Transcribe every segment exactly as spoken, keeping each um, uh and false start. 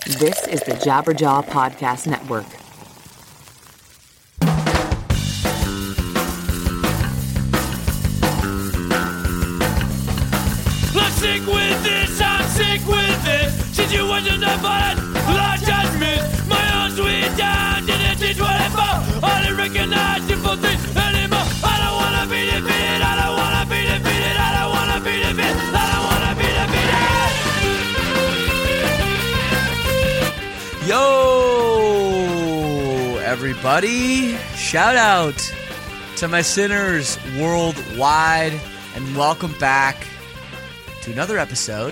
This is the Jabberjaw Podcast Network. I'm sick with this, I'm sick with this. Situation that violent, large judgment. My own sweet time didn't teach what I felt. I didn't recognize simple things anymore. I don't wanna be defeated, I don't wanna be defeated, I don't wanna be defeated, I don't wanna be defeated. Yo, everybody. Shout out to my sinners worldwide and welcome back to another episode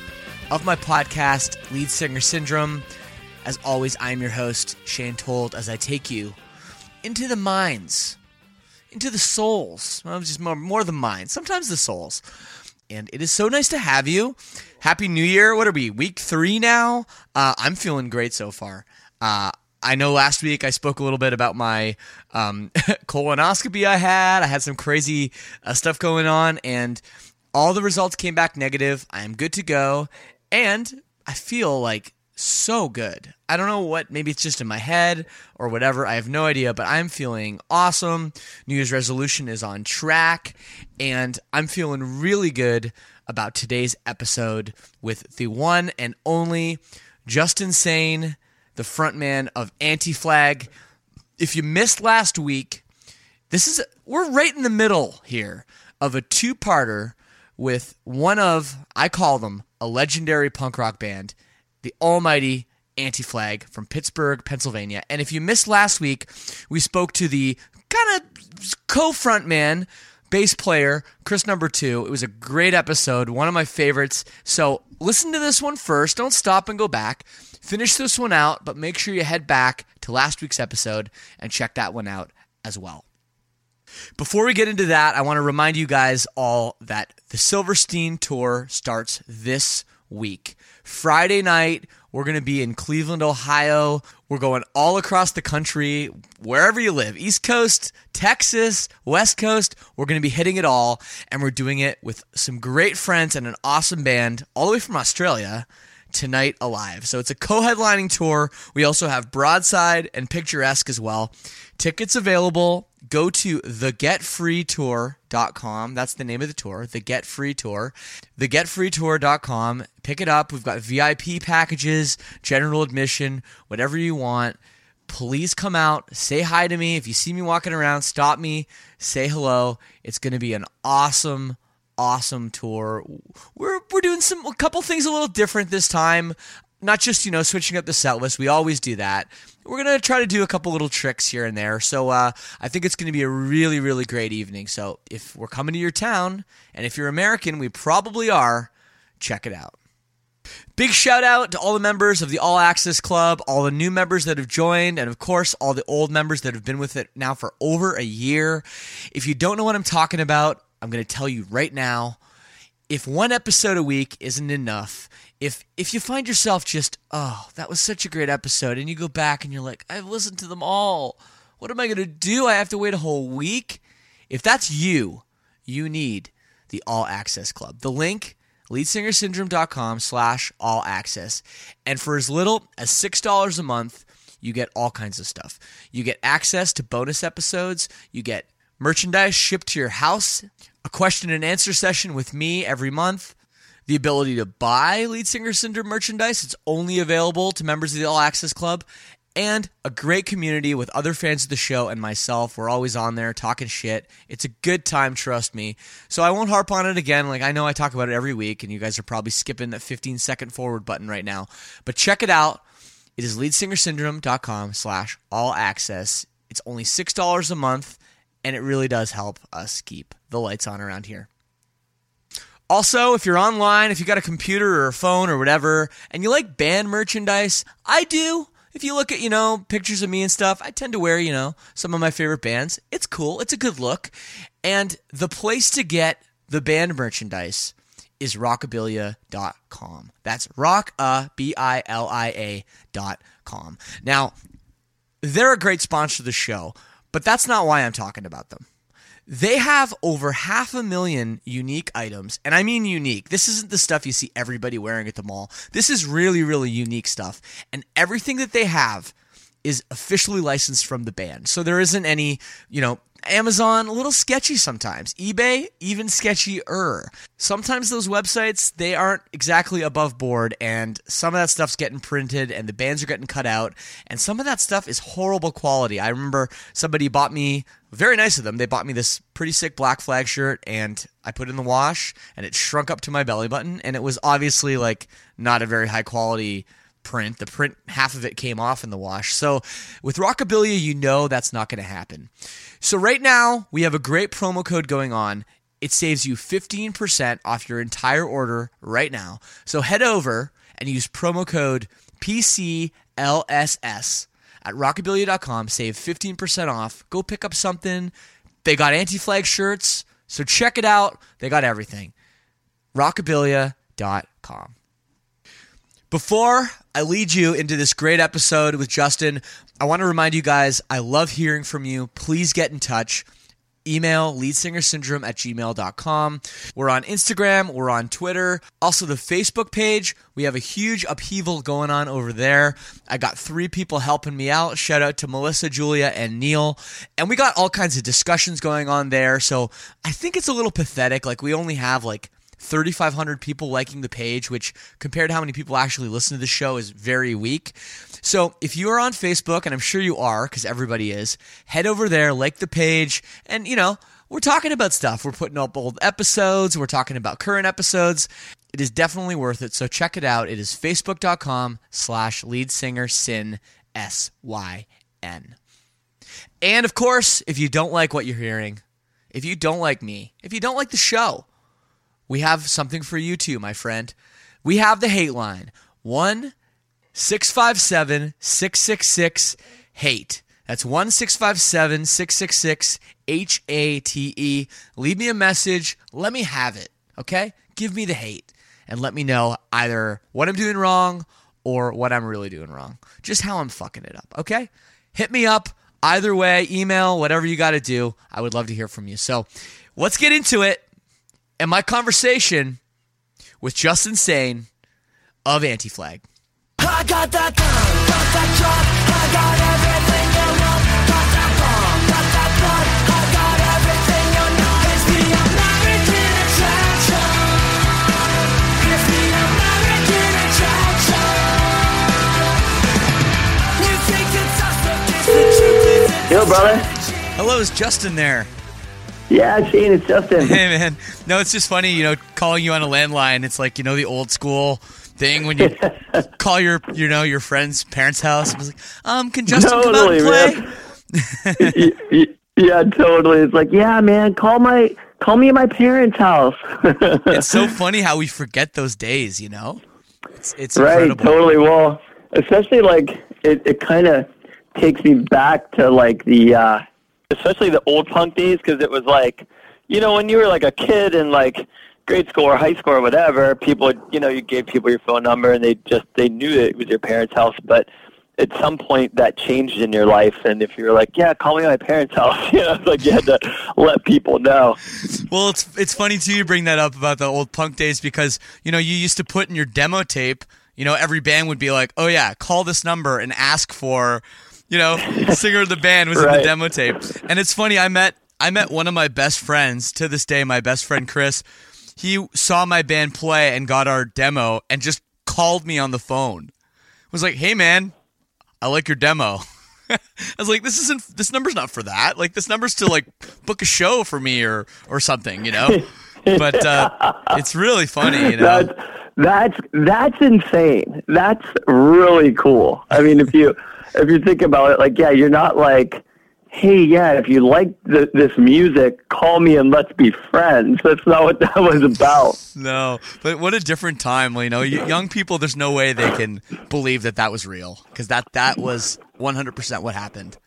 of my podcast, Lead Singer Syndrome. As always, I'm your host, Shane Told, as I take you into the minds, into the souls, well, just more, more the minds, sometimes the souls. And it is so nice to have you. Happy New Year. What are we, week three now? Uh, I'm feeling great so far. Uh, I know last week I spoke a little bit about my um, colonoscopy I had. I had some crazy uh, stuff going on, and all the results came back negative. I am good to go, and I feel like so good. I don't know what, maybe it's just in my head or whatever. I have no idea, but I'm feeling awesome. New Year's resolution is on track, and I'm feeling really good about today's episode with the one and only Justin Sane, the frontman of Anti-Flag. If you missed last week, this is we're right in the middle here of a two-parter with one of, I call them, a legendary punk rock band, the almighty Anti-Flag from Pittsburgh, Pennsylvania. And if you missed last week, we spoke to the kind of co-frontman, bass player, Chris Number Two. It was a great episode, one of my favorites. So listen to this one first. Don't stop and go back. Finish this one out, but make sure you head back to last week's episode and check that one out as well. Before we get into that, I want to remind you guys all that the Silverstein Tour starts this week. Friday night, we're going to be in Cleveland, Ohio. We're going all across the country, wherever you live. East Coast, Texas, West Coast. We're going to be hitting it all, and we're doing it with some great friends and an awesome band all the way from Australia, Tonight Alive. So it's a co-headlining tour. We also have Broadside and Picturesque as well. Tickets available. Go to the get free tour dot com. That's the name of the tour, The Get Free Tour. the get free tour dot com. Pick it up. We've got V I P packages, general admission, whatever you want. Please come out. Say hi to me. If you see me walking around, stop me. Say hello. It's going to be an awesome, awesome tour. We're we're doing some a couple things a little different this time. Not just, you know, switching up the set list. We always do that. We're going to try to do a couple little tricks here and there. So uh, I think it's going to be a really, really great evening. So if we're coming to your town, and if you're American, we probably are, check it out. Big shout out to all the members of the All Access Club, all the new members that have joined, and of course, all the old members that have been with it now for over a year. If you don't know what I'm talking about, I'm going to tell you right now. If one episode a week isn't enough, if if you find yourself just, oh, that was such a great episode, and you go back and you're like, I've listened to them all. What am I going to do? I have to wait a whole week? If that's you, you need the All Access Club. The link, leadsingersyndrome.com slash all access. And for as little as six dollars a month, you get all kinds of stuff. You get access to bonus episodes. You get merchandise shipped to your house, a question and answer session with me every month, the ability to buy Lead Singer Syndrome merchandise. It's only available to members of the All Access Club, and a great community with other fans of the show and myself. We're always on there talking shit. It's a good time, trust me. So I won't harp on it again. Like, I know I talk about it every week, and you guys are probably skipping that fifteen second forward button right now. But check it out. It is leadsingersyndrome.com slash all access. It's only six dollars a month, and it really does help us keep the lights on around here. Also, if you're online, if you got a computer or a phone or whatever, and you like band merchandise, I do. If you look at, you know, pictures of me and stuff, I tend to wear, you know, some of my favorite bands. It's cool. It's a good look. And the place to get the band merchandise is rockabilia dot com. That's rock a b i l i a dot com. Now, they're a great sponsor of the show, but that's not why I'm talking about them. They have over half a million unique items, and I mean unique. This isn't the stuff you see everybody wearing at the mall. This is really, really unique stuff, and everything that they have is officially licensed from the band. So there isn't any, you know, Amazon, a little sketchy sometimes. eBay, even sketchier. Sometimes those websites, they aren't exactly above board, and some of that stuff's getting printed, and the bands are getting cut out, and some of that stuff is horrible quality. I remember somebody bought me, very nice of them, they bought me this pretty sick Black Flag shirt, and I put it in the wash, and it shrunk up to my belly button, and it was obviously like not a very high quality print. The print, half of it came off in the wash. So with Rockabilia, you know that's not going to happen. So right now, we have a great promo code going on. It saves you fifteen percent off your entire order right now. So head over and use promo code P C L S S at rockabilia dot com. Save fifteen percent off. Go pick up something. They got anti-flag shirts, so check it out. They got everything. rockabilia dot com. Before I lead you into this great episode with Justin, I want to remind you guys, I love hearing from you. Please get in touch. Email leadsingersyndrome at gmail dot com. We're on Instagram. We're on Twitter. Also, the Facebook page. We have a huge upheaval going on over there. I got three people helping me out. Shout out to Melissa, Julia, and Neil. And we got all kinds of discussions going on there. So I think it's a little pathetic. Like, we only have like thirty-five hundred people liking the page, which compared to how many people actually listen to the show is very weak. So if you are on Facebook, and I'm sure you are because everybody is, head over there, like the page, and you know, we're talking about stuff. We're putting up old episodes. We're talking about current episodes. It is definitely worth it. So check it out. It is facebook.com slash lead singer syn, S Y N. And of course, if you don't like what you're hearing, if you don't like me, if you don't like the show, we have something for you too, my friend. We have the hate line, one six five seven six six six hate. That's one six five seven six six six H A T E. Leave me a message. Let me have it, okay? Give me the hate and let me know either what I'm doing wrong or what I'm really doing wrong. Just how I'm fucking it up, okay? Hit me up either way, email, whatever you got to do. I would love to hear from you. So let's get into it. And my conversation with Justin Sane of Anti-Flag. I got that gun, got that truck, I got everything you want. Got that bomb, got that blood, I got everything you know. It's the American attraction. It's the American attraction. You think it's us, but it's the truth. It's Yo, brother. Hello, is Justin there? Yeah, Shane, it's Justin. Hey, man. No, it's just funny, you know, calling you on a landline. It's like, you know, the old school thing when you call your, you know, your friend's parents' house. It was like, um, can Justin totally, come out and play? yeah, yeah, totally. It's like, yeah, man, call my, call me at my parents' house. It's so funny how we forget those days, you know? It's, it's right, incredible. totally. Well, especially like it, it kind of takes me back to like the, uh, especially the old punk days, because it was like, you know, when you were like a kid in like grade school or high school or whatever, people, you know, you gave people your phone number and they just, they knew that it was your parents' house. But at some point that changed in your life. And if you were like, yeah, call me at my parents' house, you know, it's like you had to let people know. Well, it's it's funny too you bring that up about the old punk days because, you know, you used to put in your demo tape, you know, every band would be like, oh yeah, call this number and ask for, you know, singer of the band was right in the demo tape. And it's funny, I met I met one of my best friends, to this day, my best friend Chris. He saw my band play and got our demo and just called me on the phone. Was like, hey man, I like your demo. I was like, this isn't this number's not for that. Like this number's to like book a show for me or or something, you know? But uh, it's really funny, you know. That's that's that's insane. That's really cool. I mean, if you if you think about it, like, yeah, you're not like, hey, yeah, if you like th- this music, call me and let's be friends. That's not what that was about. No, but what a different time. You know, young people, there's no way they can believe that that was real because that, that was one hundred percent what happened.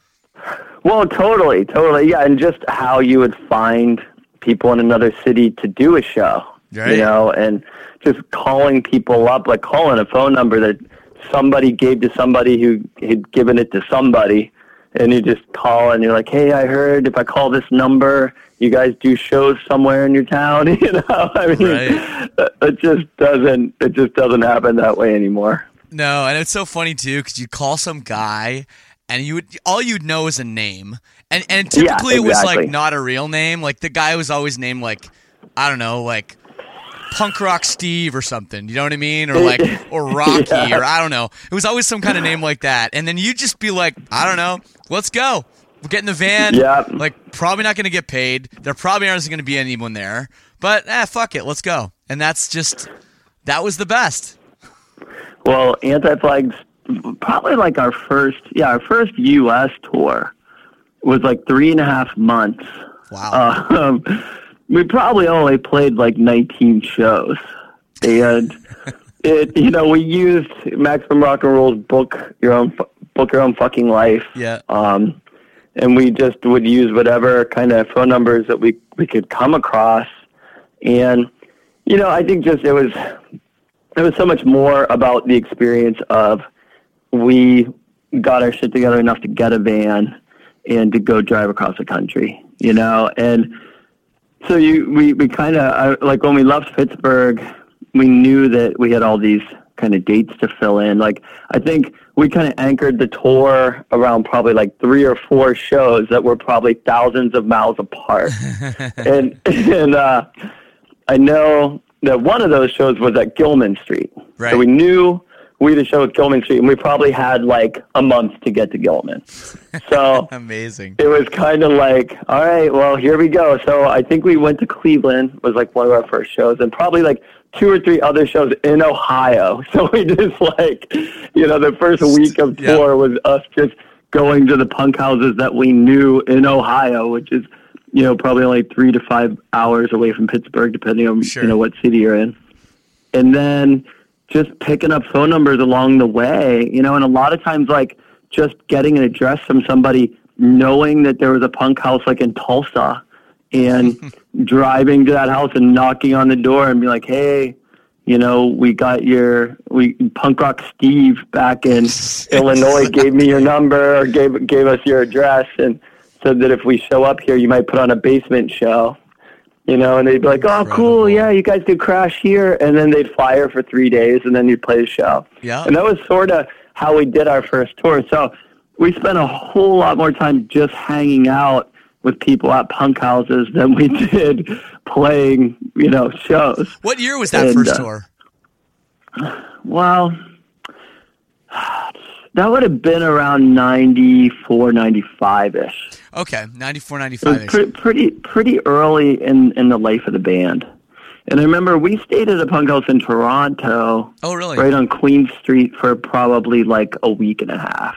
Well, totally, totally. Yeah, and just how you would find people in another city to do a show, right. You know, and just calling people up, like calling a phone number that somebody gave to somebody who had given it to somebody. and you just call and you're like, hey, I heard if I call this number, you guys do shows somewhere in your town. You know, I mean, right. it just doesn't, it just doesn't happen that way anymore. No, and it's so funny too because you call some guy, and you would all you'd know is a name, and and typically yeah, exactly. it was like not a real name. Like the guy was always named like I don't know, like Punk Rock Steve or something. You know what I mean? Or like or Rocky yeah. or I don't know. It was always some kind of name like that, and then you'd just be like, I don't know, let's go. We'll get in the van. Yeah. Like, probably not going to get paid. There probably aren't going to be anyone there. But, eh, fuck it. Let's go. And that's just, that was the best. Well, Anti-Flag's probably like our first, yeah, our first U S tour was like three and a half months. Wow. Um, we probably only played like nineteen shows. And, it, you know, we used Maximum Rock and Roll's book your own, book your own fucking life. Yeah. Um, and we just would use whatever kind of phone numbers that we, we could come across. And, you know, I think just it was it was so much more about the experience of we got our shit together enough to get a van and to go drive across the country, you know. And so you we, we kind of, like when we left Pittsburgh, we knew that we had all these kind of dates to fill in. Like, I think we kind of anchored the tour around probably like three or four shows that were probably thousands of miles apart. and and uh, I know that one of those shows was at Gilman Street. Right. So we knew we had a show at Gilman Street, and we probably had like a month to get to Gilman. So amazing. It was kind of like, all right, well, here we go. So I think we went to Cleveland, was like one of our first shows, and probably like two or three other shows in Ohio. So we just like, you know, the first week of tour yep. was us just going to the punk houses that we knew in Ohio, which is, you know, probably only three to five hours away from Pittsburgh, depending on, sure. you know, what city you're in. And then just picking up phone numbers along the way, you know, and a lot of times like just getting an address from somebody, knowing that there was a punk house like in Tulsa, and driving to that house and knocking on the door and be like, hey, you know, we got your, we Punk Rock Steve back in Illinois gave me your number or gave gave us your address and said that if we show up here, you might put on a basement show, you know, and they'd be like, oh, Incredible. Cool, yeah, you guys do Crash here. And then they'd fly her for three days and then you'd play the show. Yeah. And that was sort of how we did our first tour. So we spent a whole lot more time just hanging out with people at punk houses than we did playing, you know, shows. What year was that and, first uh, tour? Well, that would have been around ninety-four, ninety-five-ish. Okay, ninety-four, ninety-five-ish. Pre- pretty, pretty early in, in the life of the band. And I remember we stayed at a punk house in Toronto. Oh, really? Right on Queen Street for probably like a week and a half.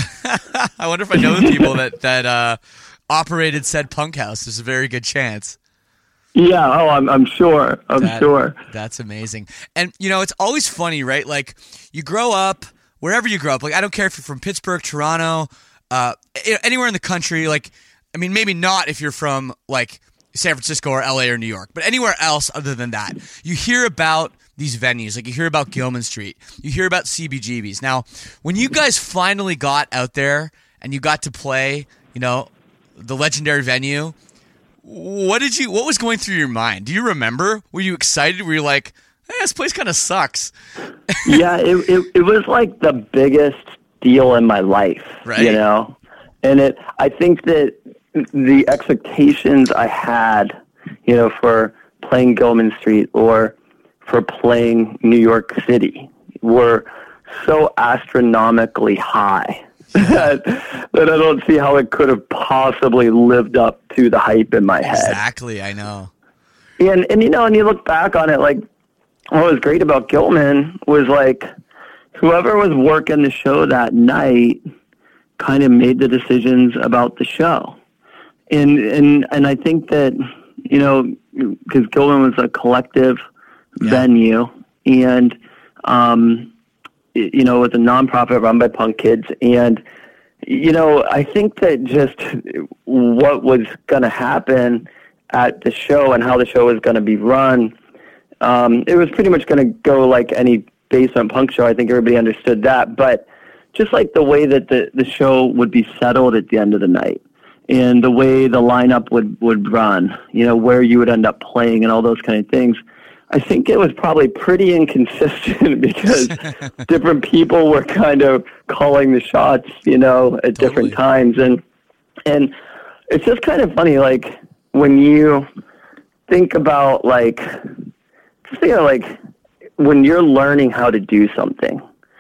I wonder if I know the people that, that uh, operated said punk house. There's a very good chance. Yeah, oh, I'm I'm sure. I'm that, sure. That's amazing. And, you know, it's always funny, right? Like, you grow up, wherever you grow up, like, I don't care if you're from Pittsburgh, Toronto, uh, anywhere in the country, like, I mean, maybe not if you're from, like, San Francisco or L A or New York, but anywhere else other than that, you hear about these venues, like you hear about Gilman Street, you hear about C B G B's. Now, when you guys finally got out there and you got to play, you know, the legendary venue, what did you, what was going through your mind? Do you remember? Were you excited? Were you like, hey, this place kind of sucks? Yeah, it, it it was like the biggest deal in my life, right? You know, and it, I think that the expectations I had, you know, for playing Gilman Street or for playing New York City were so astronomically high that, that I don't see how it could have possibly lived up to the hype in my head. Exactly, I know. And, and you know, and you look back on it, like, what was great about Gilman was, like, whoever was working the show that night kind of made the decisions about the show. And and and I think that, you know, because Gilman was a collective yeah. venue, and um, you know, it was a nonprofit run by punk kids, and you know, I think that just what was going to happen at the show and how the show was going to be run, um, it was pretty much going to go like any basement punk show. I think everybody understood that, but just like the way that the, the show would be settled at the end of the night and the way the lineup would, would run, you know, where you would end up playing and all those kind of things. I think it was probably pretty inconsistent because different people were kind of calling the shots, you know, at Totally. different times. And, and it's just kind of funny, like when you think about like, just think of like when you're learning how to do something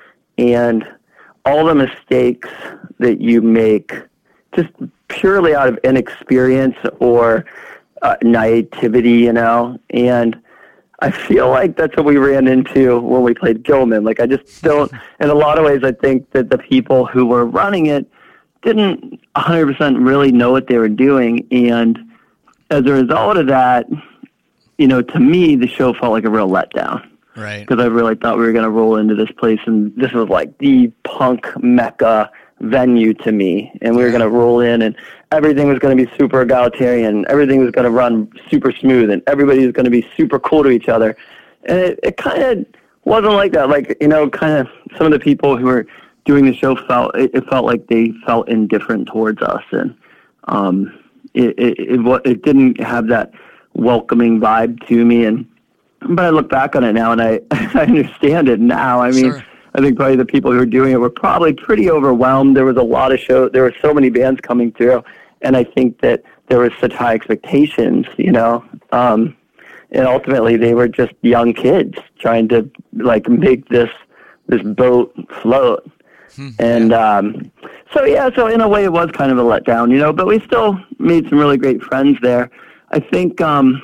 and all the mistakes that you make just purely out of inexperience or uh, naivety, you know, and I feel like that's what we ran into when we played Gilman. Like, I just don't, in a lot of ways, I think that the people who were running it didn't one hundred percent really know what they were doing. And as a result of that, you know, to me, the show felt like a real letdown. Right. Because I really thought we were going to roll into this place, and this was like the punk mecca venue to me. And we were going to roll in, and everything was going to be super egalitarian. Everything was going to run super smooth, and everybody was going to be super cool to each other. And it, it kind of wasn't like that. Like, you know, kind of some of the people who were doing the show felt, it, it felt like they felt indifferent towards us. And um, it, it, it, it didn't have that welcoming vibe to me. And but I look back on it now, and I, I understand it now. I mean, Sure. I think probably the people who were doing it were probably pretty overwhelmed. There was a lot of shows. There were so many bands coming through, and I think that there was such high expectations, you know. Um, and ultimately, they were just young kids trying to like make this this boat float. Hmm, and um, so yeah, so in a way, it was kind of a letdown, you know. But we still made some really great friends there. I think. Um,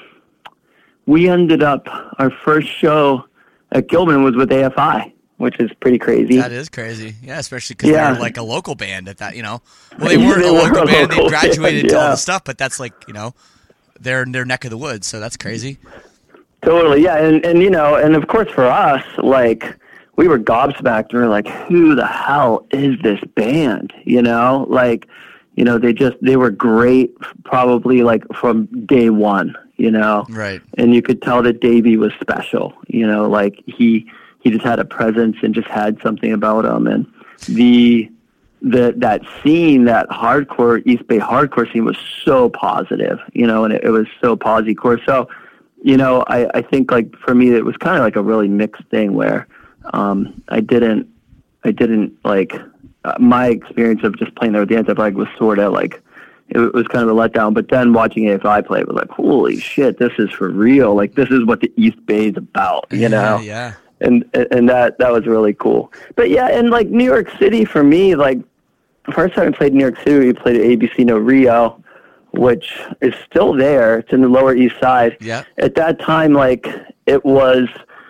We ended up, our first show at Gilman was with A F I, which is pretty crazy. That is crazy. Yeah, especially because Yeah. they're like a local band at that, you know. Well, they Yeah, weren't they a were local a band. local They graduated band, to all yeah. the stuff, but that's like, you know, they're in their neck of the woods, so that's crazy. Totally, yeah. And, and, you know, and of course for us, like, we were gobsmacked. We were like, who the hell is this band? You know, like, you know, they just, they were great probably like from day one, you know. Right. And you could tell that Davey was special, you know, like he, he just had a presence and just had something about him. And the, the, that scene, that hardcore, East Bay hardcore scene was so positive, you know, and it, it was so positive. So, you know, I, I think like for me, it was kind of like a really mixed thing where, um, I didn't, I didn't like, uh, my experience of just playing there with the Anti-Flag was sort of like, it was kind of a letdown, but then watching A F I play, it was like, holy shit, this is for real. Like, this is what the East Bay is about, you know? Yeah. And, and that, that was really cool. But yeah, and like New York City for me, like the first time I played New York City, we played at A B C No Rio, which is still there. It's in the Lower East Side. Yeah. At that time, like it was,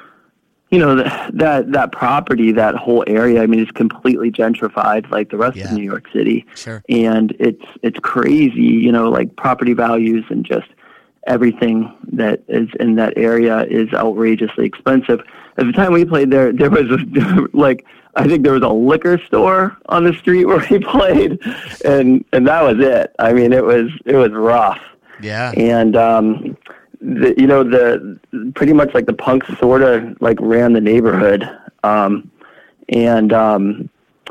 you know, that, that, that property, that whole area, I mean, it's completely gentrified like the rest Yeah. of New York City. Sure. And it's, it's crazy, you know, like property values and just everything that is in that area is outrageously expensive. At the time we played there, there was a, like, I think there was a liquor store on the street where we played, and, and that was it. I mean, it was, it was rough. Yeah. And, um, the, you know, the pretty much like the punks sort of like ran the neighborhood. Um, and um,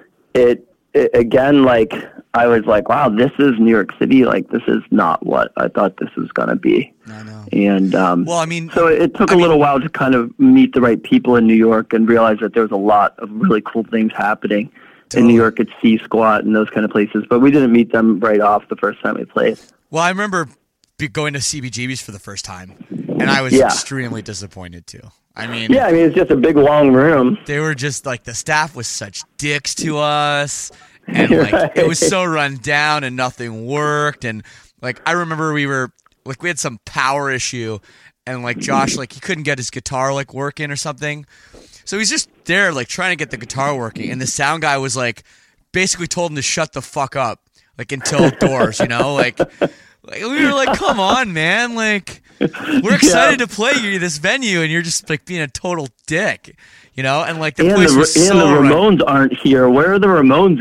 it, it, again, like I was like, wow, this is New York City. Like, this is not what I thought this was going to be. I know. And um, Well, I mean, so it took I a mean- little while to kind of meet the right people in New York and realize that there was a lot of really cool things happening in New York at C Squat and those kind of places. But we didn't meet them right off the first time we played. Well, I remember be going to C B G B's for the first time, and I was Yeah. extremely disappointed too. I mean, Yeah, I mean, it's just a big, long room. they were just like, the staff was such dicks to us, and like it was so run down and nothing worked. And like I remember we were like we had some power issue, and like Josh, like he couldn't get his guitar like working or something, so he's just there like trying to get the guitar working, and the sound guy was like basically told him to shut the fuck up like until doors, you know, like. Like, we were like, come on, man. Like, we're excited Yeah. to play you this venue, and you're just like being a total dick, you know? And like the And place the, was and so the run- Ramones aren't here. Where are the Ramones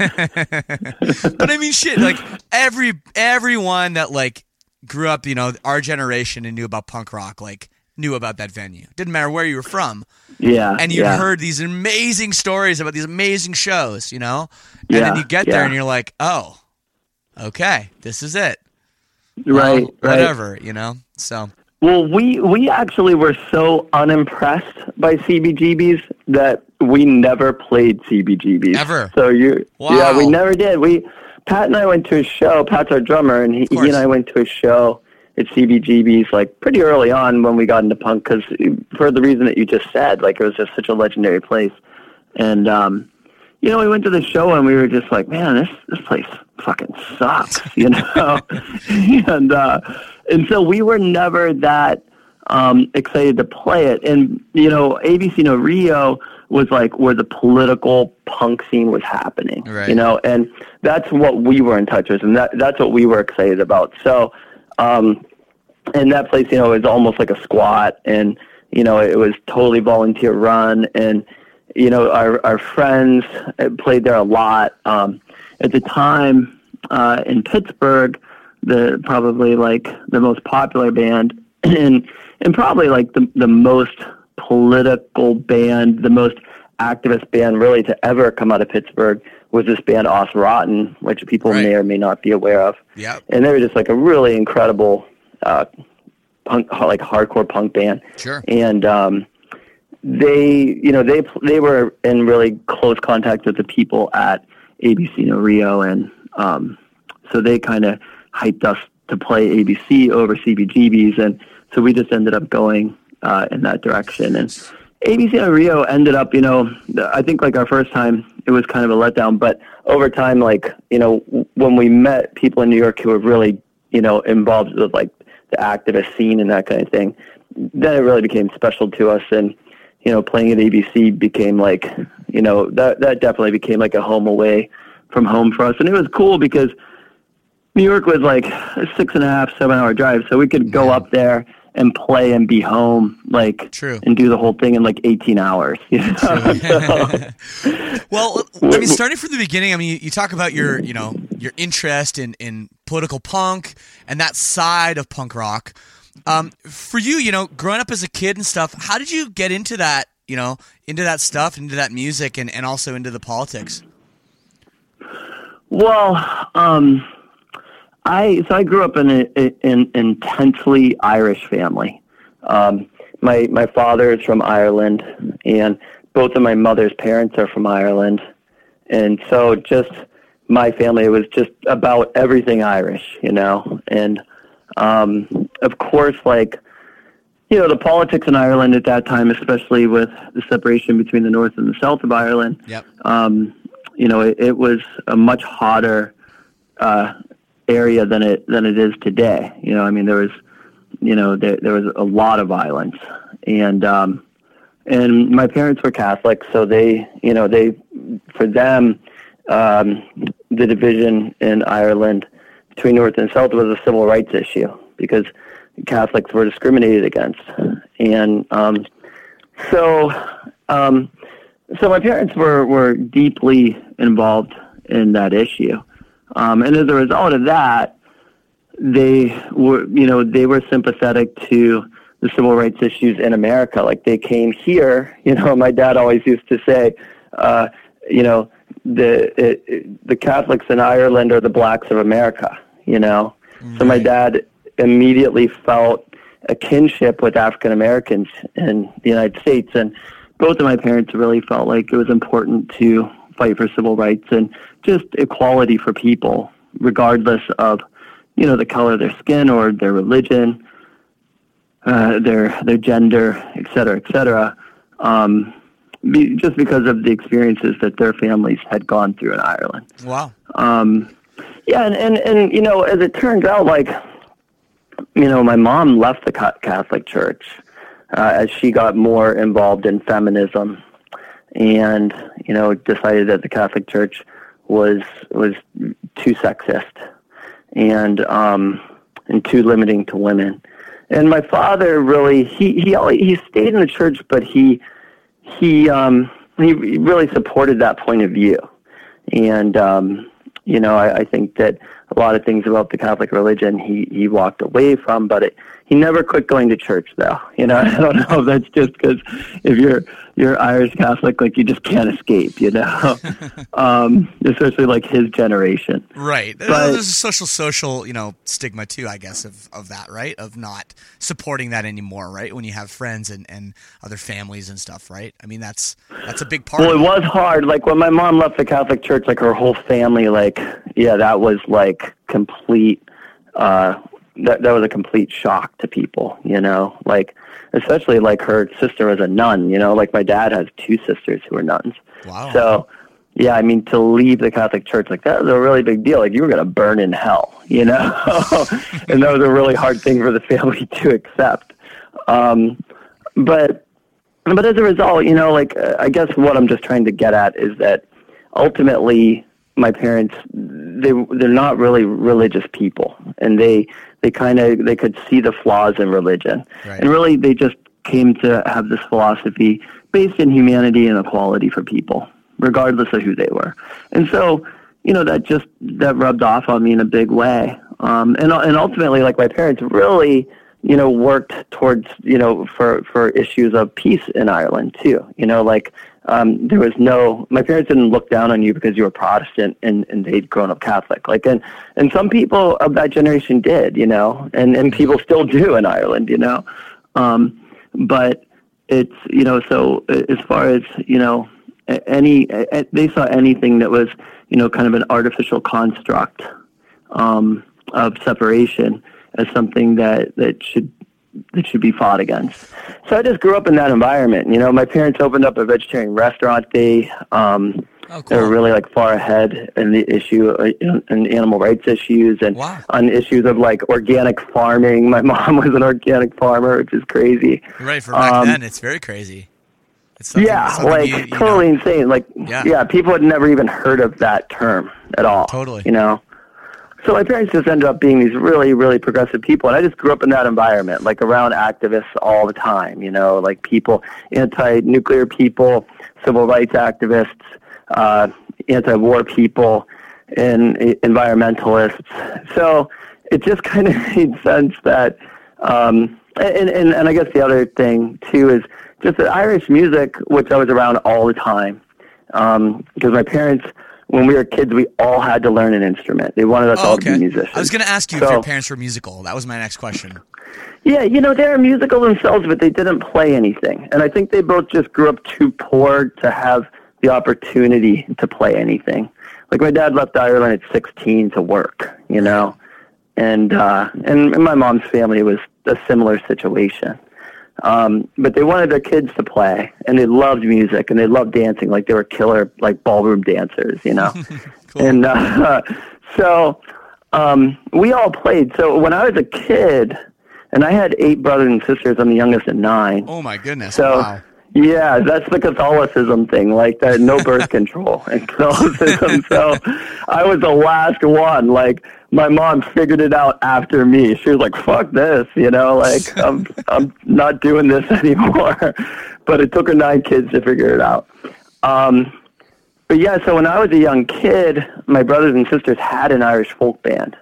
at? But I mean, shit. Like every everyone that like grew up, you know, our generation and knew about punk rock, like knew about that venue. Didn't matter where you were from. Yeah. And you'd yeah. heard these amazing stories about these amazing shows, you know? And Yeah, then you get there yeah. and you're like, oh, okay, this is it. Right, Well, right. whatever, you know? So, Well, we, we actually were so unimpressed by C B G B's that we never played C B G B's. Ever? So you, Wow. yeah, we never did. We, Pat and I went to a show. Pat's our drummer, and he, he course. and I went to a show at C B G B's like pretty early on when we got into punk, because for the reason that you just said, like it was just such a legendary place. And um, you know, we went to the show and we were just like, man, this this place fucking sucks, you know. and uh, and so we were never that um, excited to play it. And you know, A B C No Rio was like where the political punk scene was happening, Right. you know, and that's what we were in touch with, and that that's what we were excited about. So. Um, and that place, you know, is almost like a squat, and, you know, it was totally volunteer run, and, you know, our, our friends played there a lot. Um, at the time, uh, in Pittsburgh, the, probably like the most popular band and, and probably like the, the most political band, the most activist band really to ever come out of Pittsburgh was this band Os Rotten, which people Right. may or may not be aware of. Yep. And they were just like a really incredible, uh, punk, like hardcore punk band. Sure. And, um, they, you know, they, they were in really close contact with the people at A B C No Rio. And, um, so they kind of hyped us to play A B C over C B G B's. And so we just ended up going, uh, in that direction. And A B C No Rio ended up, you know, I think like our first time, it was kind of a letdown, but over time, like, you know, when we met people in New York who were really, you know, involved with like the activist scene and that kind of thing, then it really became special to us. And, you know, playing at A B C became like, you know, that, that definitely became like a home away from home for us. And it was cool because New York was like a six and a half, seven hour drive. So we could go Yeah. up there and play and be home, like, True. and do the whole thing in like eighteen hours. You know? So, Well, I mean, starting from the beginning, I mean, you, you talk about your, you know, your interest in, in political punk and that side of punk rock. Um, for you, you know, growing up as a kid and stuff, how did you get into that, you know, into that stuff, into that music, and, and also into the politics? well, um, I so I grew up in an in, intensely Irish family. Um, my my father is from Ireland, and both of my mother's parents are from Ireland, and so just my family, it was just about everything Irish, you know. And um, of course, like, you know, the politics in Ireland at that time, especially with the separation between the North and the South of Ireland, Yep. um, you know, it, it was a much hotter uh, area than it than it is today. You know, I mean, there was, you know, there there was a lot of violence, and um, and my parents were Catholic, so they, you know, they, for them, um, the division in Ireland between North and South was a civil rights issue because Catholics were discriminated against, and um, so um, so my parents were were deeply involved in that issue. Um, and as a result of that, they were, you know, they were sympathetic to the civil rights issues in America. Like, they came here, you know, my dad always used to say, uh, you know, the it, it, the Catholics in Ireland are the blacks of America, you know. Right. So my dad immediately felt a kinship with African Americans in the United States. And both of my parents really felt like it was important to fight for civil rights and just equality for people, regardless of, you know, the color of their skin or their religion, uh, their their gender, et cetera, et cetera, um, be, just because of the experiences that their families had gone through in Ireland. Wow. Um, yeah, and, and, and, you know, as it turns out, like, you know, my mom left the Catholic Church uh, as she got more involved in feminism, and, you know, decided that the Catholic Church was was too sexist and um, and too limiting to women. And my father really he he always, he stayed in the church, but he he um, he really supported that point of view. And um, you know, I, I think that a lot of things about the Catholic religion he, he walked away from, but it, he never quit going to church, though. You know, I don't know if that's just because if you're you're Irish Catholic, like you just can't escape, you know, um, especially like his generation. Right. But, There's a social, social, you know, stigma too, I guess, of, of that, right? Of not supporting that anymore, right? When you have friends and, and other families and stuff, right? I mean, that's that's a big part. Well, of it was hard. Like when my mom left the Catholic Church, like her whole family, like, yeah, that was like complete, uh, that, that was a complete shock to people, you know, like, especially like her sister was a nun, you know, like my dad has two sisters who are nuns. Wow. So, yeah, I mean, to leave the Catholic Church, like that was a really big deal. Like you were going to burn in hell, you know, and that was a really hard thing for the family to accept. Um, but, but as a result, you know, like, uh, I guess what I'm just trying to get at is that ultimately my parents, they, they're not really religious people, and they, they kind of, they could see the flaws in religion. Right. And really they just came to have this philosophy based in humanity and equality for people, regardless of who they were. And so, you know, that just, that rubbed off on me in a big way. Um, and, and ultimately, like my parents really, you know, worked towards, you know, for, for issues of peace in Ireland too. You know, like, um, there was no, my parents didn't look down on you because you were Protestant and, and they'd grown up Catholic. Like, and, and some people of that generation did, you know, and, and people still do in Ireland, you know. Um, but it's, you know, so as far as, you know, any, they saw anything that was, you know, kind of an artificial construct, um, of separation as something that, that should, that should be fought against. So I just grew up in that environment. You know, my parents opened up a vegetarian restaurant. They, um, Oh, cool. They were really like far ahead in the issue, uh, in, in animal rights issues and Wow. on issues of like organic farming. My mom was an organic farmer, which is crazy. Right. For back Um, then, it's very crazy. It's something- Yeah, something like you- you totally know. insane. Like, Yeah. yeah. people had never even heard of that term at all. Totally. You know? So my parents just ended up being these really, really progressive people. And I just grew up in that environment, like around activists all the time, you know, like people, anti-nuclear people, civil rights activists, uh, anti-war people, and environmentalists. So it just kind of made sense that, um, and, and, and I guess the other thing too is just that Irish music, which I was around all the time, um, because my parents, when we were kids, we all had to learn an instrument. They wanted us Oh, all okay. to be musicians. I was going to ask you So- if your parents were musical. That was my next question. Yeah, you know, they were musical themselves, but they didn't play anything. And I think they both just grew up too poor to have the opportunity to play anything. Like my dad left Ireland at sixteen to work, you know, and uh, and in my mom's family it was a similar situation. Um, but they wanted their kids to play, and they loved music, and they loved dancing, like they were killer, like ballroom dancers, you know. Cool. And uh, so um, we all played. So when I was a kid, and I had eight brothers and sisters, I'm the youngest of nine. Oh my goodness! So, Wow. yeah, that's the Catholicism thing, like that, no birth control and Catholicism. So I was the last one. Like my mom figured it out after me. She was like, "Fuck this," you know, like I'm I'm not doing this anymore. But it took her nine kids to figure it out. Um, but yeah, so when I was a young kid, my brothers and sisters had an Irish folk band.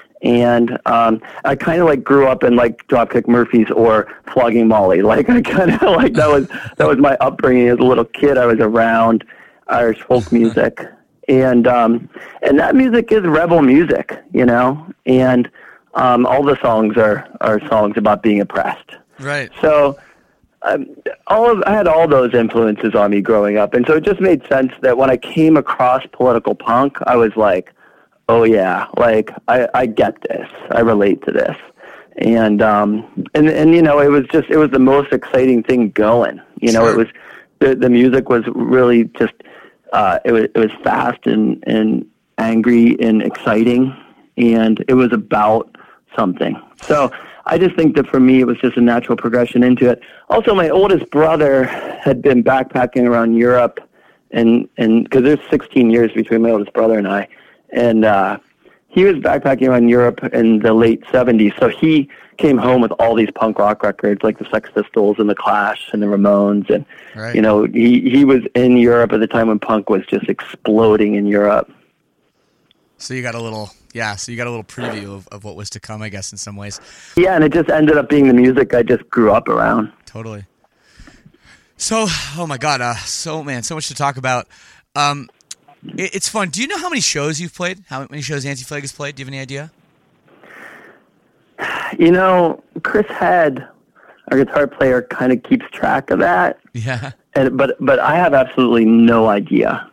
And um, I kind of like grew up in like Dropkick Murphys or Flogging Molly. Like I kind of like that was that was my upbringing as a little kid. I was around Irish folk music, and um, and that music is rebel music, you know. And um, all the songs are are songs about being oppressed. Right. So um, all of I had all those influences on me growing up, and so it just made sense that when I came across political punk, I was like, oh yeah, like I, I get this. I relate to this. And um and and you know, it was just it was the most exciting thing going. You know, Sure. it was the the music was really just uh it was it was fast and, and angry and exciting, and it was about something. So I just think that for me it was just a natural progression into it. Also, my oldest brother had been backpacking around Europe, and and because there's sixteen years between my oldest brother and I. And uh, he was backpacking around Europe in the late seventies, so he came home with all these punk rock records, like the Sex Pistols and the Clash and the Ramones, and Right. you know, he he was in Europe at the time when punk was just exploding in Europe. So you got a little Yeah, so you got a little preview of, of what was to come, I guess, in some ways. Yeah, and it just ended up being the music I just grew up around. Totally. So, oh my God, uh, so man, so much to talk about. Um, it, it's fun. Do you know how many shows you've played? How many shows Anti-Flag has played? Do you have any idea? You know, Chris Head, our guitar player, kind of keeps track of that. Yeah. And but but I have absolutely no idea.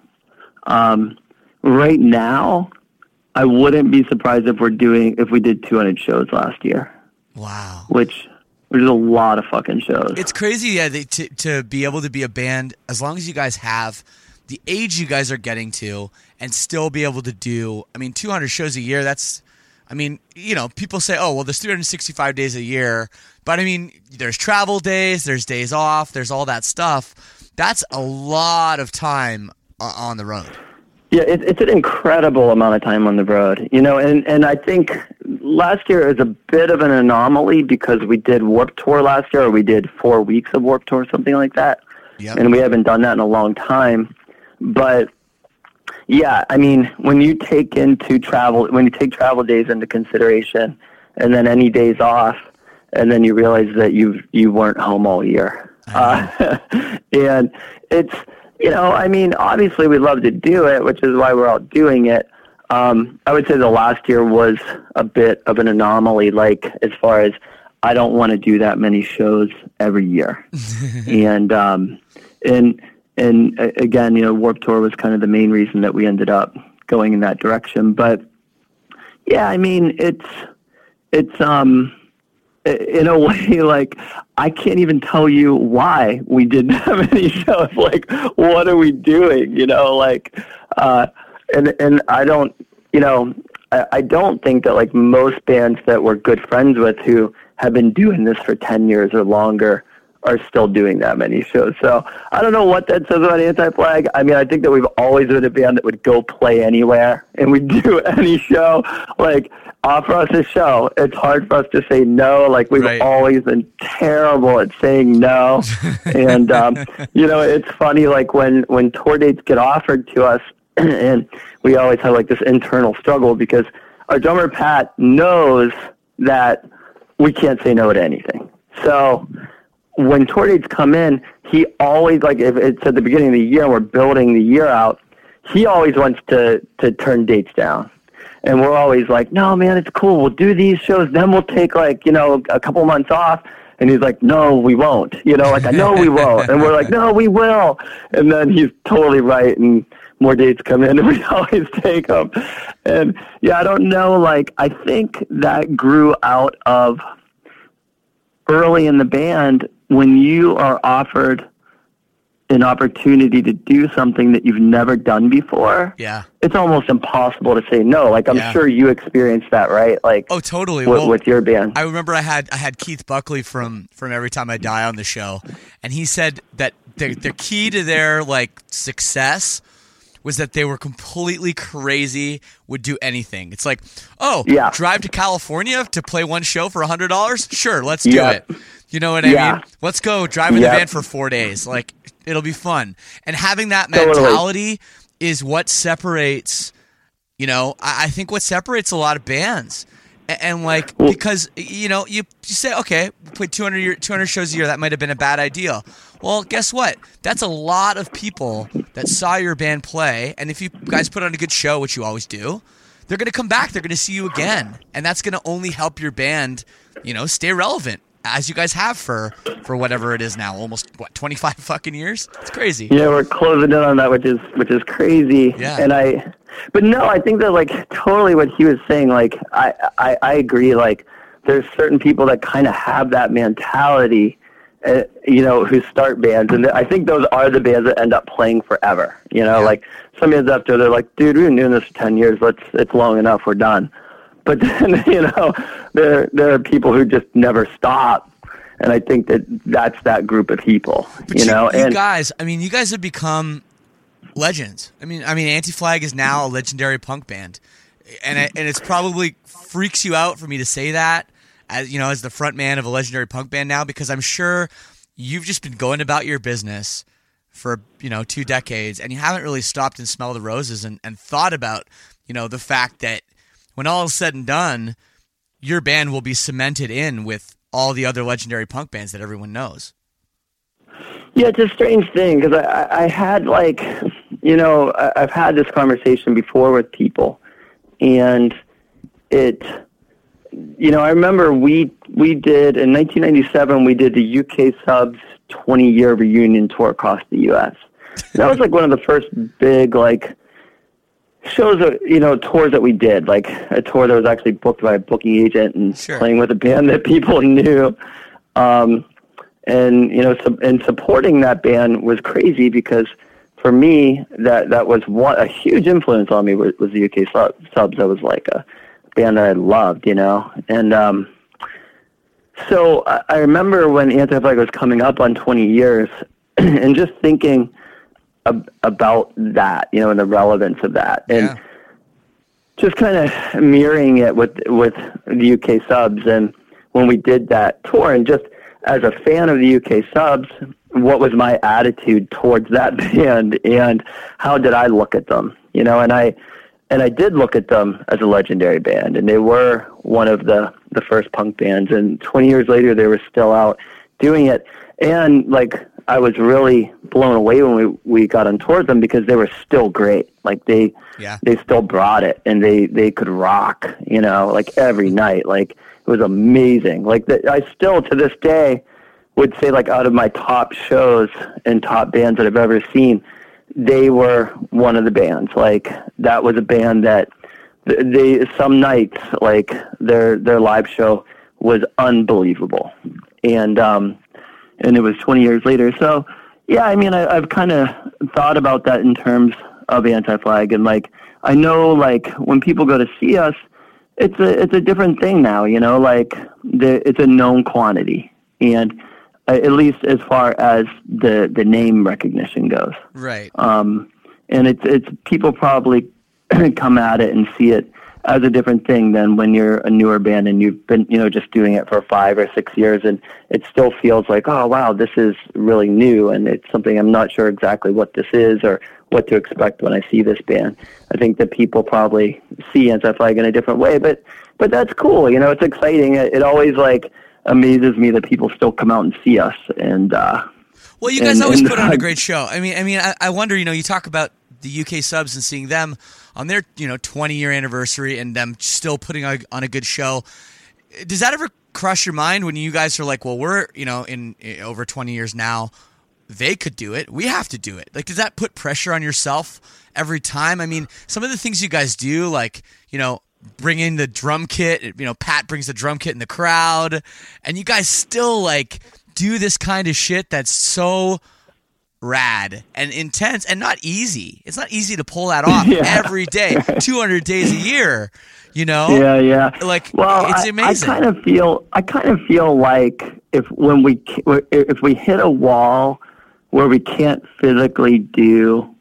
Um, right now, I wouldn't be surprised if we're doing if we did two hundred shows last year. Wow. Which which is a lot of fucking shows. It's crazy, yeah, they, to to be able to be a band as long as you guys have the age you guys are getting to, and still be able to do. I mean, two hundred shows a year. That's, I mean, you know, people say, oh, well, there's three hundred sixty-five days a year, but I mean, there's travel days, there's days off, there's all that stuff. That's a lot of time on the road. Yeah, it, it's an incredible amount of time on the road, you know, and, and I think last year is a bit of an anomaly because we did Warped Tour last year, or we did four weeks of Warped Tour, something like that, yep. And we haven't done that in a long time. But yeah, I mean, when you take into travel, when you take travel days into consideration, and then any days off, and then you realize that you you weren't home all year, uh, and it's. You know, I mean, obviously we love to do it, which is why we're all doing it. Um, I would say the last year was a bit of an anomaly, like as far as I don't want to do that many shows every year. and, um, and, and again, you know, Warped Tour was kind of the main reason that we ended up going in that direction. But yeah, I mean, it's, it's, um, in a way, like, I can't even tell you why we did that many shows. Like, what are we doing? You know, like, uh, and and I don't, you know, I, I don't think that, like, most bands that we're good friends with who have been doing this for ten years or longer are still doing that many shows. So I don't know what that says about Anti-Flag. I mean, I think that we've always been a band that would go play anywhere, and we'd do any show. Like, offer us a show. It's hard for us to say no. Like, we've right. always been terrible at saying no. and, um, you know, it's funny, like, when, when tour dates get offered to us, and we always have, like, this internal struggle because our drummer, Pat, knows that we can't say no to anything. So when tour dates come in, he always, like, if it's at the beginning of the year and we're building the year out, he always wants to, to turn dates down. And we're always like, no, man, it's cool. We'll do these shows. Then we'll take, like, you know, a couple months off. And he's like, no, we won't. You know, like, I know we won't. And we're like, no, we will. And then he's totally right. And more dates come in and we always take them. And, yeah, I don't know. Like, I think that grew out of early in the band when you are offered an opportunity to do something that you've never done before. Yeah. It's almost impossible to say no. Like, I'm yeah. sure you experienced that, right? Like, oh, totally. With, well, with your band. I remember I had I had Keith Buckley from from Every Time I Die on the show, and he said that the the key to their, like, success was that they were completely crazy, would do anything. It's like, oh, yeah. drive to California to play one show for one hundred dollars? Sure, let's do yeah. it. You know what I yeah. mean? Let's go drive in yeah. the van for four days. Like, it'll be fun. And having that mentality totally. is what separates, you know, I, I think what separates a lot of bands. And, and like, well, because, you know, you, you say, okay, we played two hundred, two hundred shows a year. That might have been a bad idea. Well, guess what? That's a lot of people that saw your band play. And if you guys put on a good show, which you always do, they're going to come back. They're going to see you again. And that's going to only help your band, you know, stay relevant, as you guys have for, for whatever it is now, almost, what, twenty-five fucking years? It's crazy. Yeah, we're closing in on that, which is which is crazy. Yeah. And I, but no, I think that, like, totally what he was saying, like, I, I, I agree, like, there's certain people that kind of have that mentality, uh, you know, who start bands, and I think those are the bands that end up playing forever, you know, yeah. like, some bands after, they're like, dude, we've been doing this for ten years, let's, it's long enough, we're done. But then, you know, there there are people who just never stop, and I think that that's that group of people. But you, you know, you and guys, I mean, you guys have become legends. I mean, I mean, Anti-Flag is now a legendary punk band, and it, and it's probably freaks you out for me to say that, as you know, as the front man of a legendary punk band now, because I'm sure you've just been going about your business for, you know, two decades, and you haven't really stopped and smelled the roses and, and thought about, you know, the fact that when all is said and done, your band will be cemented in with all the other legendary punk bands that everyone knows. Yeah, it's a strange thing because I, I had like, you know, I, I've had this conversation before with people, and it, you know, I remember we we did in nineteen ninety-seven we did the U K Subs twenty year reunion tour across the U S That was like one of the first big like shows, that, you know, tours that we did, like a tour that was actually booked by a booking agent and Sure. playing with a band that people knew. Um, and, you know, su- and supporting that band was crazy because for me, that, that was one, a huge influence on me was, was the U K Sub, Subs. That was like a band that I loved, you know? And, um, so I, I remember when Anti-Flag was coming up on twenty years and just thinking ab- about that, you know, and the relevance of that. And Yeah. just kind of mirroring it with, with the U K Subs. And when we did that tour, and just as a fan of the U K Subs, what was my attitude towards that band and how did I look at them, you know? And I, and I did look at them as a legendary band, and they were one of the, the first punk bands. And twenty years later, they were still out doing it. And like, I was really blown away when we, we got on tour with them because they were still great. Like they, Yeah. they still brought it, and they, they could rock, you know, like every night. Like it was amazing. Like the, I still to this day would say, like, out of my top shows and top bands that I've ever seen, they were one of the bands. Like that was a band that they, some nights, like their, their live show was unbelievable. And, um, and it was twenty years later. So yeah, I mean, I, I've kind of thought about that in terms of Anti-Flag, and like, I know like when people go to see us, it's a, it's a different thing now, you know, like the, it's a known quantity, and uh, at least as far as the, the name recognition goes. Right. Um, and it's, it's people probably come at it and see it as a different thing than when you're a newer band and you've been, you know, just doing it for five or six years, and it still feels like, oh wow, this is really new, and it's something I'm not sure exactly what this is or what to expect when I see this band. I think that people probably see Anti-Flag in a different way, but but that's cool, you know, it's exciting. It, it always like amazes me that people still come out and see us. And uh, well, you guys and, always and, put on uh, a great show. I mean, I mean, I, I wonder, you know, you talk about the U K Subs and seeing them on their, you know, twenty year anniversary and them still putting on a good show. Does that ever cross your mind when you guys are like, well, we're, you know, in, in over twenty years now, they could do it, we have to do it? Like, does that put pressure on yourself every time? I mean, some of the things you guys do, like, you know, bring in the drum kit, you know, Pat brings the drum kit in the crowd, and you guys still like do this kind of shit that's so rad and intense and not easy. It's not easy to pull that off Yeah. every day, two hundred days a year, you know? Yeah, yeah. Like, well, it's I, amazing. I kind of feel, I kind of feel like if when we if we hit a wall where we can't physically do,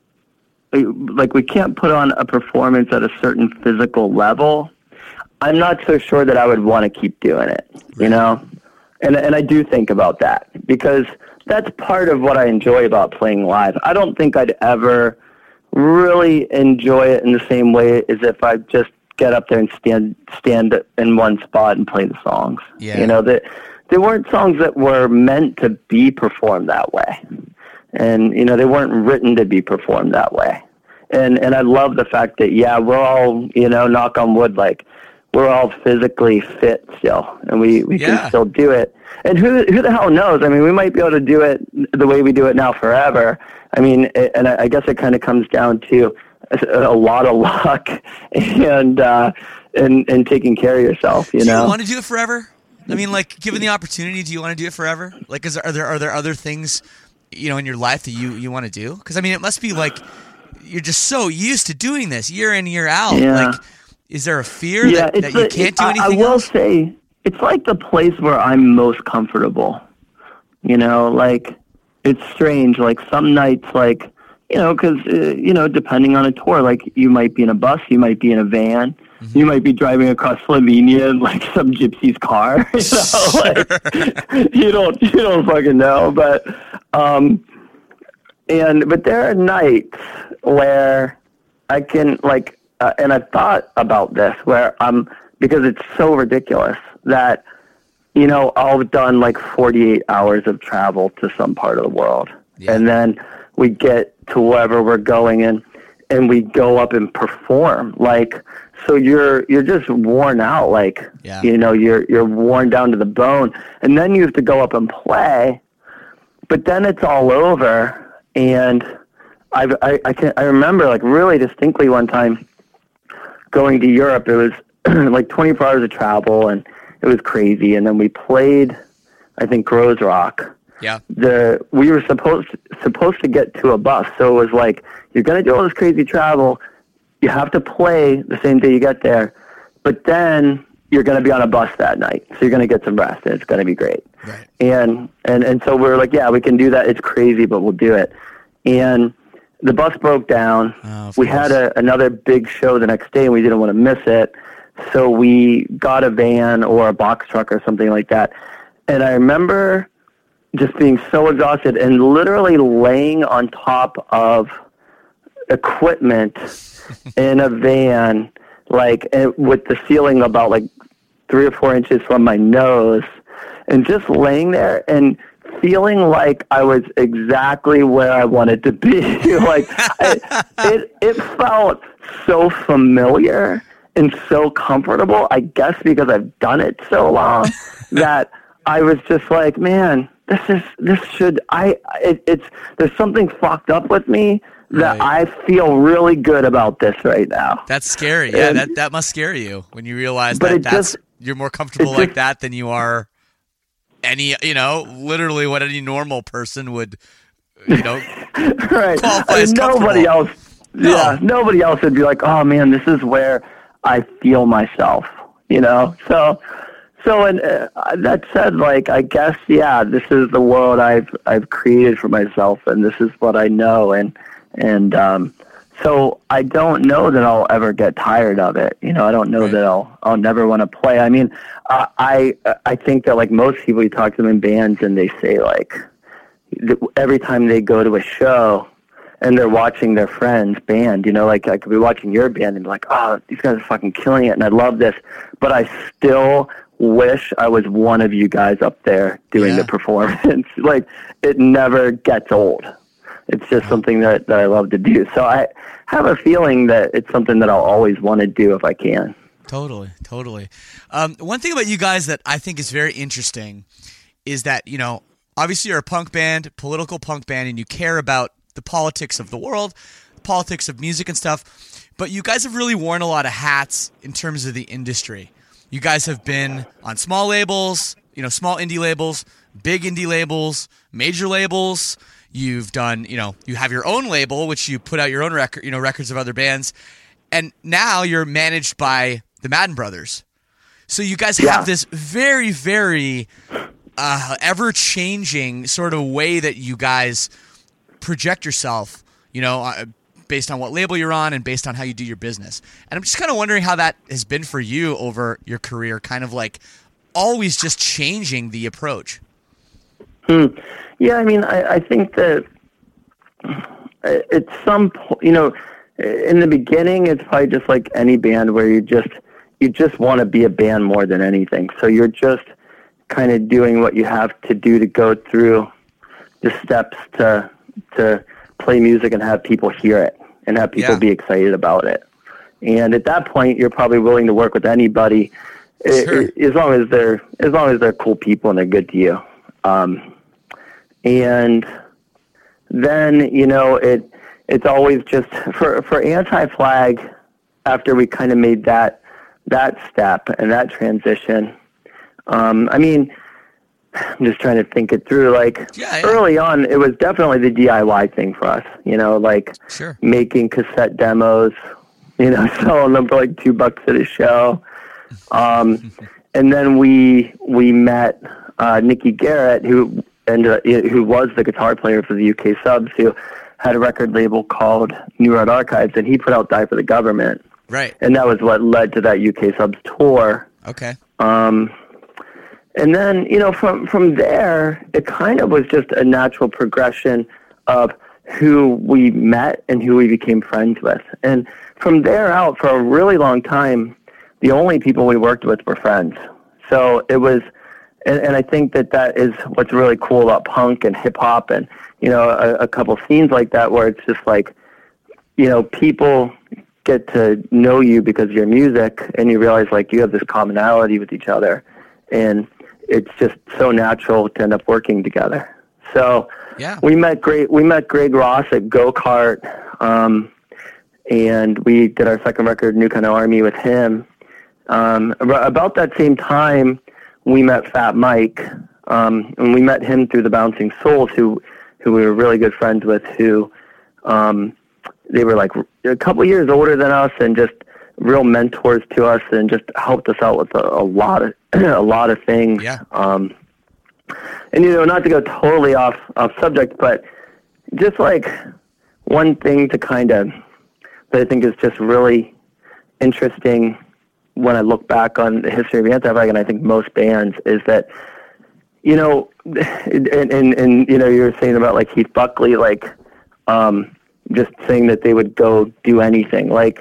like we can't put on a performance at a certain physical level, I'm not so sure that I would want to keep doing it. You know, and and I do think about that because that's part of what I enjoy about playing live. I don't think I'd ever really enjoy it in the same way as if I just get up there and stand stand in one spot and play the songs. Yeah. You know, that they weren't songs that were meant to be performed that way. And, you know, they weren't written to be performed that way. And and I love the fact that, yeah, we're all, you know, knock on wood, like, we're all physically fit still, and we, we Yeah. can still do it. And who who the hell knows? I mean, we might be able to do it the way we do it now forever. I mean, it, and I, I guess it kind of comes down to a, a lot of luck and uh, and and taking care of yourself. You do know, you want to do it forever? I mean, like, given the opportunity, do you want to do it forever? Like, is there, are there are there other things, you know, in your life that you, you want to do? Because I mean, it must be like you're just so used to doing this year in, year out. Yeah. Like, is there a fear yeah, that, that you the- can't do I- anything I will else? say it's like the place where I'm most comfortable. You know, like, it's strange. Like, some nights, like, you know, because, uh, you know, depending on a tour, like, you might be in a bus, you might be in a van, Mm-hmm. you might be driving across Slovenia in, like, some gypsy's car. You know, like, you don't, you don't fucking know. But, um, and, but there are nights where I can, like, uh, and I've thought about this where I'm, because it's so ridiculous that, you know, I've done like forty-eight hours of travel to some part of the world. Yeah. And then we get to wherever we're going and, and we go up and perform. Like, so you're, you're just worn out. Like, yeah. you know, you're, you're worn down to the bone, and then you have to go up and play, but then it's all over. And I've, I, I can, I remember like really distinctly one time going to Europe. It was like twenty-four hours of travel, and it was crazy. And then we played, I think, Grows Rock. Yeah. The we were supposed to, supposed to get to a bus, so it was like, you're gonna do all this crazy travel. You have to play the same day you get there, but then you're gonna be on a bus that night, so you're gonna get some rest, and it's gonna be great. Right. And and and so we're like, yeah, we can do that. It's crazy, but we'll do it. And the bus broke down. Oh, we had a, another big show the next day, and we didn't want to miss it. So we got a van or a box truck or something like that. And I remember just being so exhausted and literally laying on top of equipment in a van, like with the ceiling about like three or four inches from my nose, and just laying there and feeling like I was exactly where I wanted to be. Like I, it, it felt so familiar and so comfortable, I guess because I've done it so long, that I was just like, man, this is, this should, I, it, it's, there's something fucked up with me that right. I feel really good about this right now. That's scary. Yeah, and, that, that must scare you when you realize that that's, just, you're more comfortable like just, that than you are any, you know, literally what any normal person would, you know, right. qualify as nobody else, no. yeah, nobody else would be like, oh man, this is where I feel myself, you know? So, so, and uh, that said, like, I guess, yeah, this is the world I've, I've created for myself, and this is what I know. And, and, um, so I don't know that I'll ever get tired of it. You know, I don't know right. that I'll, I'll never want to play. I mean, uh, I, I think that like most people, you talk to them in bands and they say like every time they go to a show, and they're watching their friends' band, you know, like I could be watching your band and be like, oh, these guys are fucking killing it, and I love this, but I still wish I was one of you guys up there doing yeah. the performance. Like, it never gets old. It's just something that, that I love to do. So I have a feeling that it's something that I'll always want to do if I can. Totally, totally. Um, one thing about you guys that I think is very interesting is that, you know, obviously you're a punk band, political punk band, and you care about the politics of the world, politics of music and stuff, but you guys have really worn a lot of hats in terms of the industry. You guys have been on small labels, you know, small indie labels, big indie labels, major labels. You've done, you know, you have your own label, which you put out your own record, you know, records of other bands, and now you're managed by the Madden Brothers. So you guys yeah. have this very, very uh, ever-changing sort of way that you guys project yourself, you know, uh, based on what label you're on and based on how you do your business. And I'm just kind of wondering how that has been for you over your career, kind of like always just changing the approach. Hmm. Yeah, I mean, I, I think that at some point, you know, in the beginning, it's probably just like any band where you just, you just want to be a band more than anything. So you're just kind of doing what you have to do to go through the steps to, to play music and have people hear it and have people yeah. be excited about it. And at that point, you're probably willing to work with anybody sure. as long as they're, as long as they're cool people and they're good to you. Um, and then, you know, it, it's always just for, for Anti-Flag, after we kind of made that, that step and that transition. Um, I mean, I'm just trying to think it through. Like yeah, yeah. early on, it was definitely the D I Y thing for us, you know, like sure. making cassette demos, you know, selling them for like two bucks at a show. Um, and then we, we met, uh, Nicky Garrett, who ended up, who was the guitar player for the U K Subs, who had a record label called New Road Archives, and he put out Die for the Government. Right. And that was what led to that U K Subs tour. Okay. Um, and then, you know, from, from there, it kind of was just a natural progression of who we met and who we became friends with. And from there out, for a really long time, the only people we worked with were friends. So it was, and, and I think that that is what's really cool about punk and hip hop and, you know, a, a couple scenes like that where it's just like, you know, people get to know you because of your music and you realize like you have this commonality with each other and it's just so natural to end up working together. So yeah. we met great, we met Greg Ross at Go-Kart, um, and we did our second record, New Kind of Army, with him. Um, about that same time, we met Fat Mike, um, and we met him through the Bouncing Souls, who, who we were really good friends with, who, um, they were like a couple years older than us and just real mentors to us and just helped us out with a, a lot of, a lot of things. Yeah. Um, and, you know, not to go totally off, off subject, but just like one thing to kind of, that I think is just really interesting when I look back on the history of Anti-Flag, and I think most bands, is that, you know, and, and, and you know, you were saying about like Keith Buckley, like, um, just saying that they would go do anything. Like,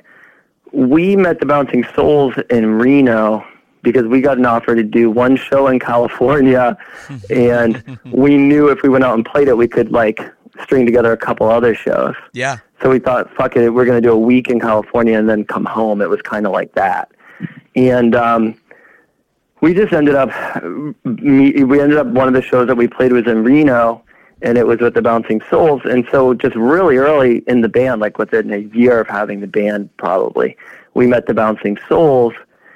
we met the Bouncing Souls in Reno because we got an offer to do one show in California, and we knew if we went out and played it, we could like string together a couple other shows. Yeah. So we thought, fuck it, we're going to do a week in California and then come home. It was kind of like that. And um, we just ended up, we ended up, one of the shows that we played was in Reno, and it was with the Bouncing Souls. And so just really early in the band, like within a year of having the band probably, we met the Bouncing Souls.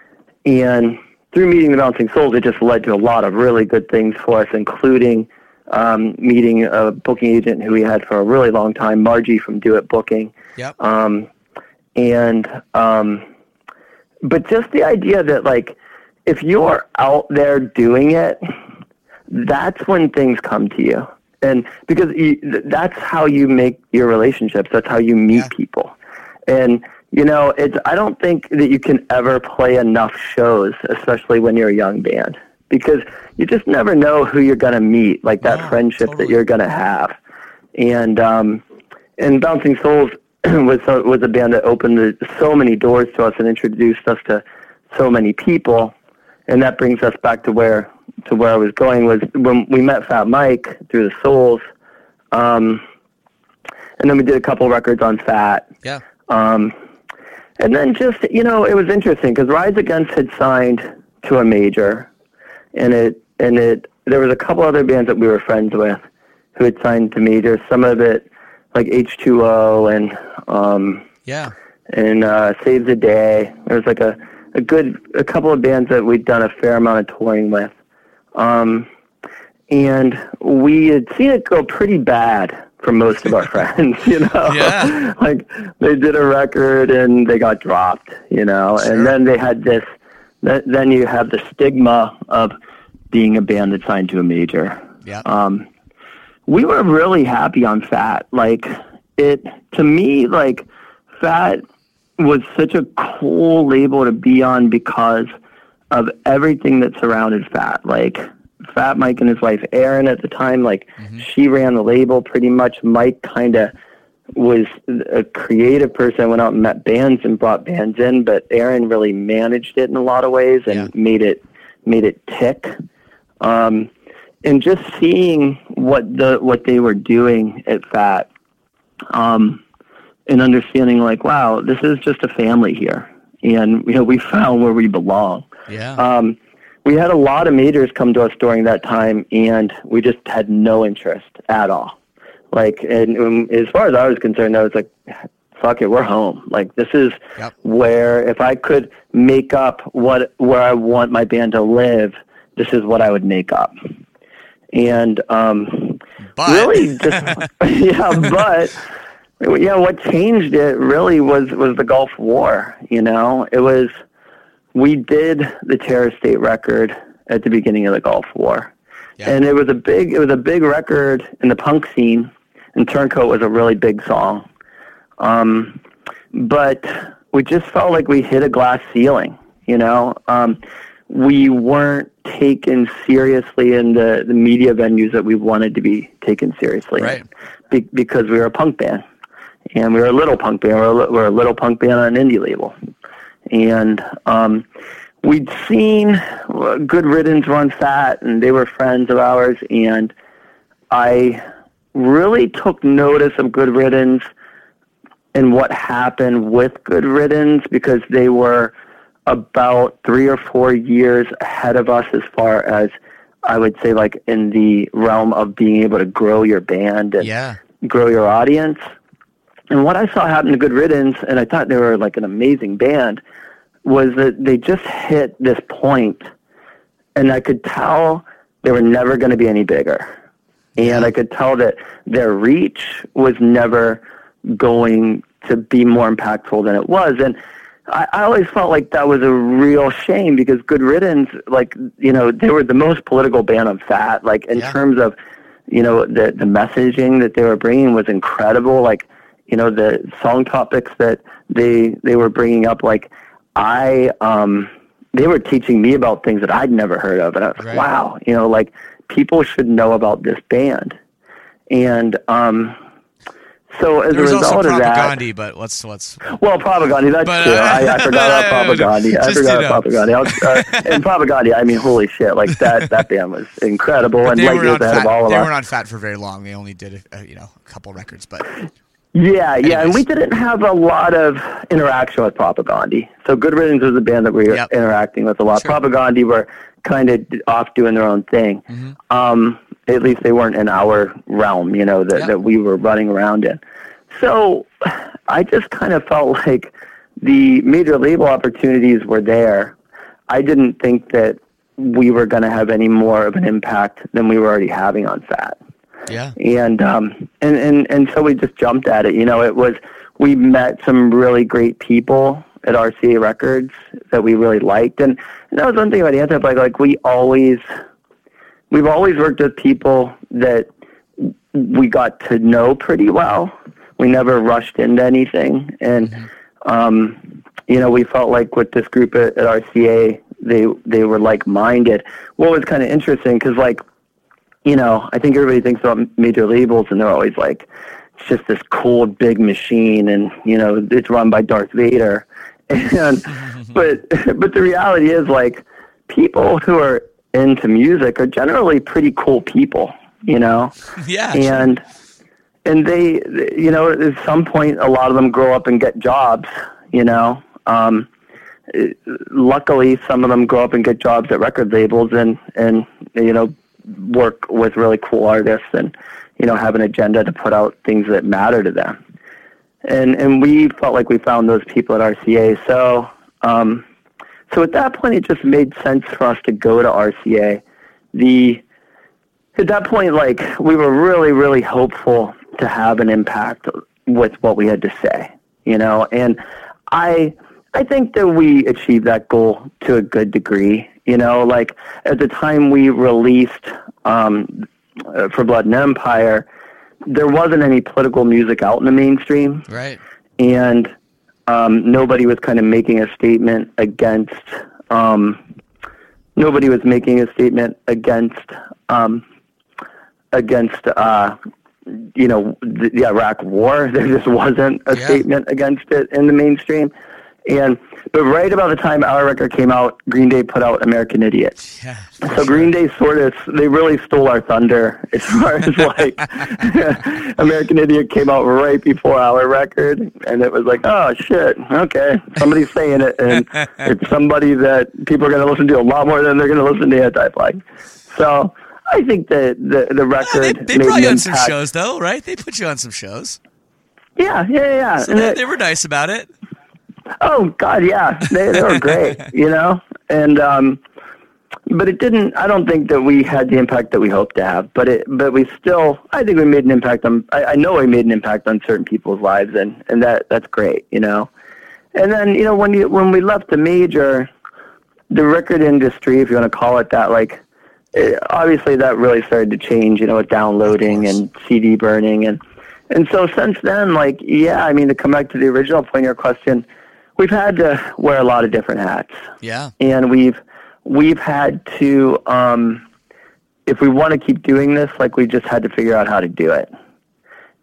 And through meeting the Bouncing Souls, it just led to a lot of really good things for us, including um, meeting a booking agent who we had for a really long time, Margie from Do It Booking. Yep. Um, and, um, but just the idea that, like, if you're out there doing it, that's when things come to you. And because you, that's how you make your relationships. That's how you meet yeah. people. And, you know, it's, I don't think that you can ever play enough shows, especially when you're a young band, because you just never know who you're going to meet, like that no, friendship totally. that you're going to have. And, um, and Bouncing Souls was, was a band that opened the, so many doors to us and introduced us to so many people. And that brings us back to where, to where I was going, was when we met Fat Mike through the Souls. Um, and then we did a couple records on Fat. Yeah. Um, and then just, you know, it was interesting because Rise Against had signed to a major, and it, and it, there was a couple other bands that we were friends with who had signed to majors. Some of it, like H two O and, um, yeah. and, uh, Save the Day. There was like a, a good, a couple of bands that we'd done a fair amount of touring with. Um, and we had seen it go pretty bad for most of our friends, you know, yeah. like they did a record and they got dropped, you know, Sure. and then they had this, th- then you have the stigma of being a band that signed to a major. Yeah. Um, we were really happy on Fat. Like it, to me, like Fat was such a cool label to be on because of everything that surrounded Fat. Like Fat Mike and his wife Erin at the time, like mm-hmm. she ran the label pretty much. Mike kind of was a creative person, went out and met bands and brought bands in, but Erin really managed it in a lot of ways and yeah. made it made it tick. Um, and just seeing what the what they were doing at Fat, um, and understanding like, wow, this is just a family here, and you know we found where we belong. Yeah. Um, we had a lot of majors come to us during that time, and we just had no interest at all. Like, and um, as far as I was concerned, I was like, fuck it, we're home. Like, this is yep. where, if I could make up what where I want my band to live, this is what I would make up. And um, but. really, just, yeah, but yeah, what changed it really was was the Gulf War. You know, it was. We did the Terror State record at the beginning of the Gulf War, yeah. and it was a big it was a big record in the punk scene, and Turncoat was a really big song. Um, but we just felt like we hit a glass ceiling. You know, um, we weren't taken seriously in the, the media venues that we wanted to be taken seriously. Right. be, because we were a punk band, and we were a little punk band. We're a, we're a little punk band on an indie label, and um, we'd seen Good Riddance run Fat, and they were friends of ours, and I really took notice of Good Riddance and what happened with Good Riddance, because they were about three or four years ahead of us as far as, I would say, like in the realm of being able to grow your band and yeah. grow your audience. And what I saw happen to Good Riddance, and I thought they were like an amazing band, was that they just hit this point, and I could tell they were never going to be any bigger. And I could tell that their reach was never going to be more impactful than it was. And I, I always felt like that was a real shame, because Good Riddance, like, you know, they were the most political band on Fat. Like, in yeah. terms of, you know, the, the messaging that they were bringing was incredible. Like, you know, the song topics that they they were bringing up, like, I, um, they were teaching me about things that I'd never heard of. And I was right. like, wow, you know, like, people should know about this band. And um, so as there a was result also of that... Propaganda, but what's... what's... Well, Propaganda, that's but, true. Uh, I, I forgot about Propaganda. I forgot you know. about Propaganda. I was, uh, and Propaganda, I mean, holy shit, like, that, that band was incredible. But and they light were years not ahead fat, of all of They us. were not Fat for very long. They only did, a, you know, a couple records, but... Yeah, Anyways. yeah, and we didn't have a lot of interaction with Propaganda. So Good Riddance was a band that we were Yep. interacting with a lot. Sure. Propaganda were kind of off doing their own thing. Mm-hmm. Um, at least they weren't in our realm, you know, that, Yep. that we were running around in. So I just kind of felt like the major label opportunities were there. I didn't think that we were going to have any more of an impact than we were already having on Fat. Yeah. And, um, and, and, and so we just jumped at it. You know, it was, we met some really great people at R C A Records that we really liked. And, and that was one thing about Anthem, like, like we always, we've always worked with people that we got to know pretty well. We never rushed into anything. And, mm-hmm. um, you know, we felt like with this group at, at R C A, they, they were like-minded. What was kind of interesting, because, like, you know, I think everybody thinks about major labels, and they're always like, it's just this cold, big machine, and, you know, it's run by Darth Vader. And, but, but the reality is, like, people who are into music are generally pretty cool people, you know? Yeah. And, and they, you know, at some point, a lot of them grow up and get jobs, you know? Um, luckily, some of them grow up and get jobs at record labels, and, and, you know, work with really cool artists, and, you know, have an agenda to put out things that matter to them. And and we felt like we found those people at R C A. So um, so at that point, it just made sense for us to go to R C A. The at that point, like, we were really, really hopeful to have an impact with what we had to say, you know. And I I think that we achieved that goal to a good degree. You know, like, at the time we released um, uh, For Blood and Empire, there wasn't any political music out in the mainstream. Right. And um, nobody was kind of making a statement against, um, nobody was making a statement against, um, against, uh, you know, the, the Iraq War. There just wasn't a yeah. statement against it in the mainstream. And but right about the time our record came out, Green Day put out American Idiot. Yeah, so sure. Green Day sort of, they really stole our thunder as far as, like, American Idiot came out right before our record, and it was like, oh shit, okay, somebody's saying it, and it's somebody that people are going to listen to a lot more than they're going to listen to Anti-Flag. So I think that the the record yeah, they, they made brought an you on some impact. shows, though, right? They put you on some shows. Yeah, yeah, yeah. So And they, it- they were nice about it. Oh God, yeah, they they were great, you know, and um, but it didn't. I don't think that we had the impact that we hoped to have. But it, but we still, I think we made an impact on. I, I know we made an impact on certain people's lives, and, and that that's great, you know. And then, you know, when you when we left the major, the record industry, if you want to call it that, like, it, obviously that really started to change, you know, with downloading and C D burning, and and so since then, like, yeah, I mean, to come back to the original point of your question. We've had to wear a lot of different hats. Yeah. And we've we've had to, um, if we want to keep doing this, like, we just had to figure out how to do it.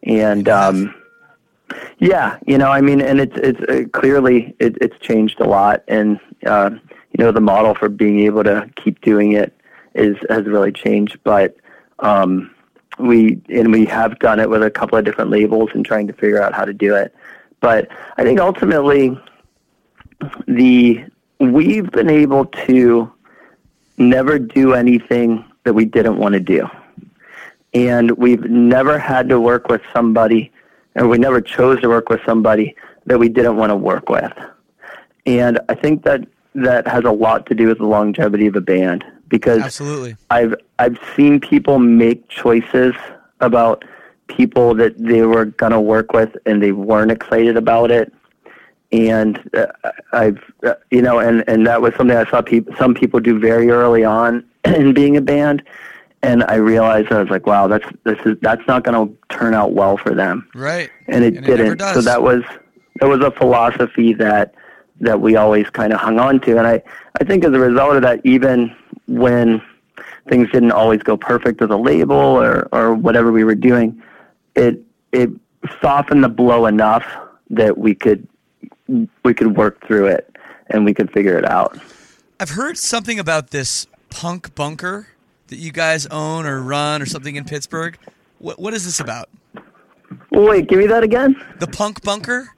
And um, yeah, you know, I mean, and it's it's uh, clearly it, it's changed a lot, and uh, you know, the model for being able to keep doing it is has really changed. But um, we and we have done it with a couple of different labels and trying to figure out how to do it. But I think ultimately, the we've been able to never do anything that we didn't want to do. And we've never had to work with somebody, or we never chose to work with somebody that we didn't want to work with. And I think that that has a lot to do with the longevity of a band, because Absolutely. I've I've seen people make choices about people that they were going to work with and they weren't excited about it. And uh, I've, uh, you know, and, and that was something I saw people, some people do very early on in being a band. And I realized, I was like, wow, that's, this is, that's not going to turn out well for them. Right. And it and it didn't. never So does. that was, that was a philosophy that, that we always kind of hung on to. And I, I think as a result of that, even when things didn't always go perfect with a label or, or whatever we were doing, it, it softened the blow enough that we could, we could work through it and we could figure it out. I've heard something about this Punk Bunker that you guys own or run or something in Pittsburgh. What, what is this about? Wait, give me that again. The Punk Bunker?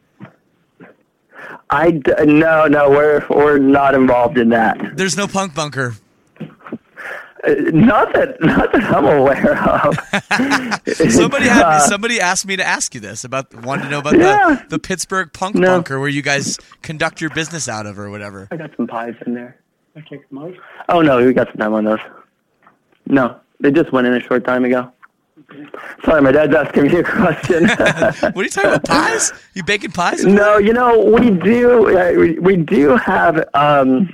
I d- no, no, we're we're not involved in that. There's no Punk Bunker. Uh, not that, not that I'm aware of. Somebody had uh, somebody asked me to ask you this about wanted to know about Yeah. the, the Pittsburgh Punk No. Bunker where you guys conduct your business out of or whatever. I got some pies in there. I take some out. Oh no, we got some time on those. No, they just went in a short time ago. Sorry, my dad's asking me a question. What are you talking about? Pies? You baking pies? No, you know, we do uh, we, we do have um,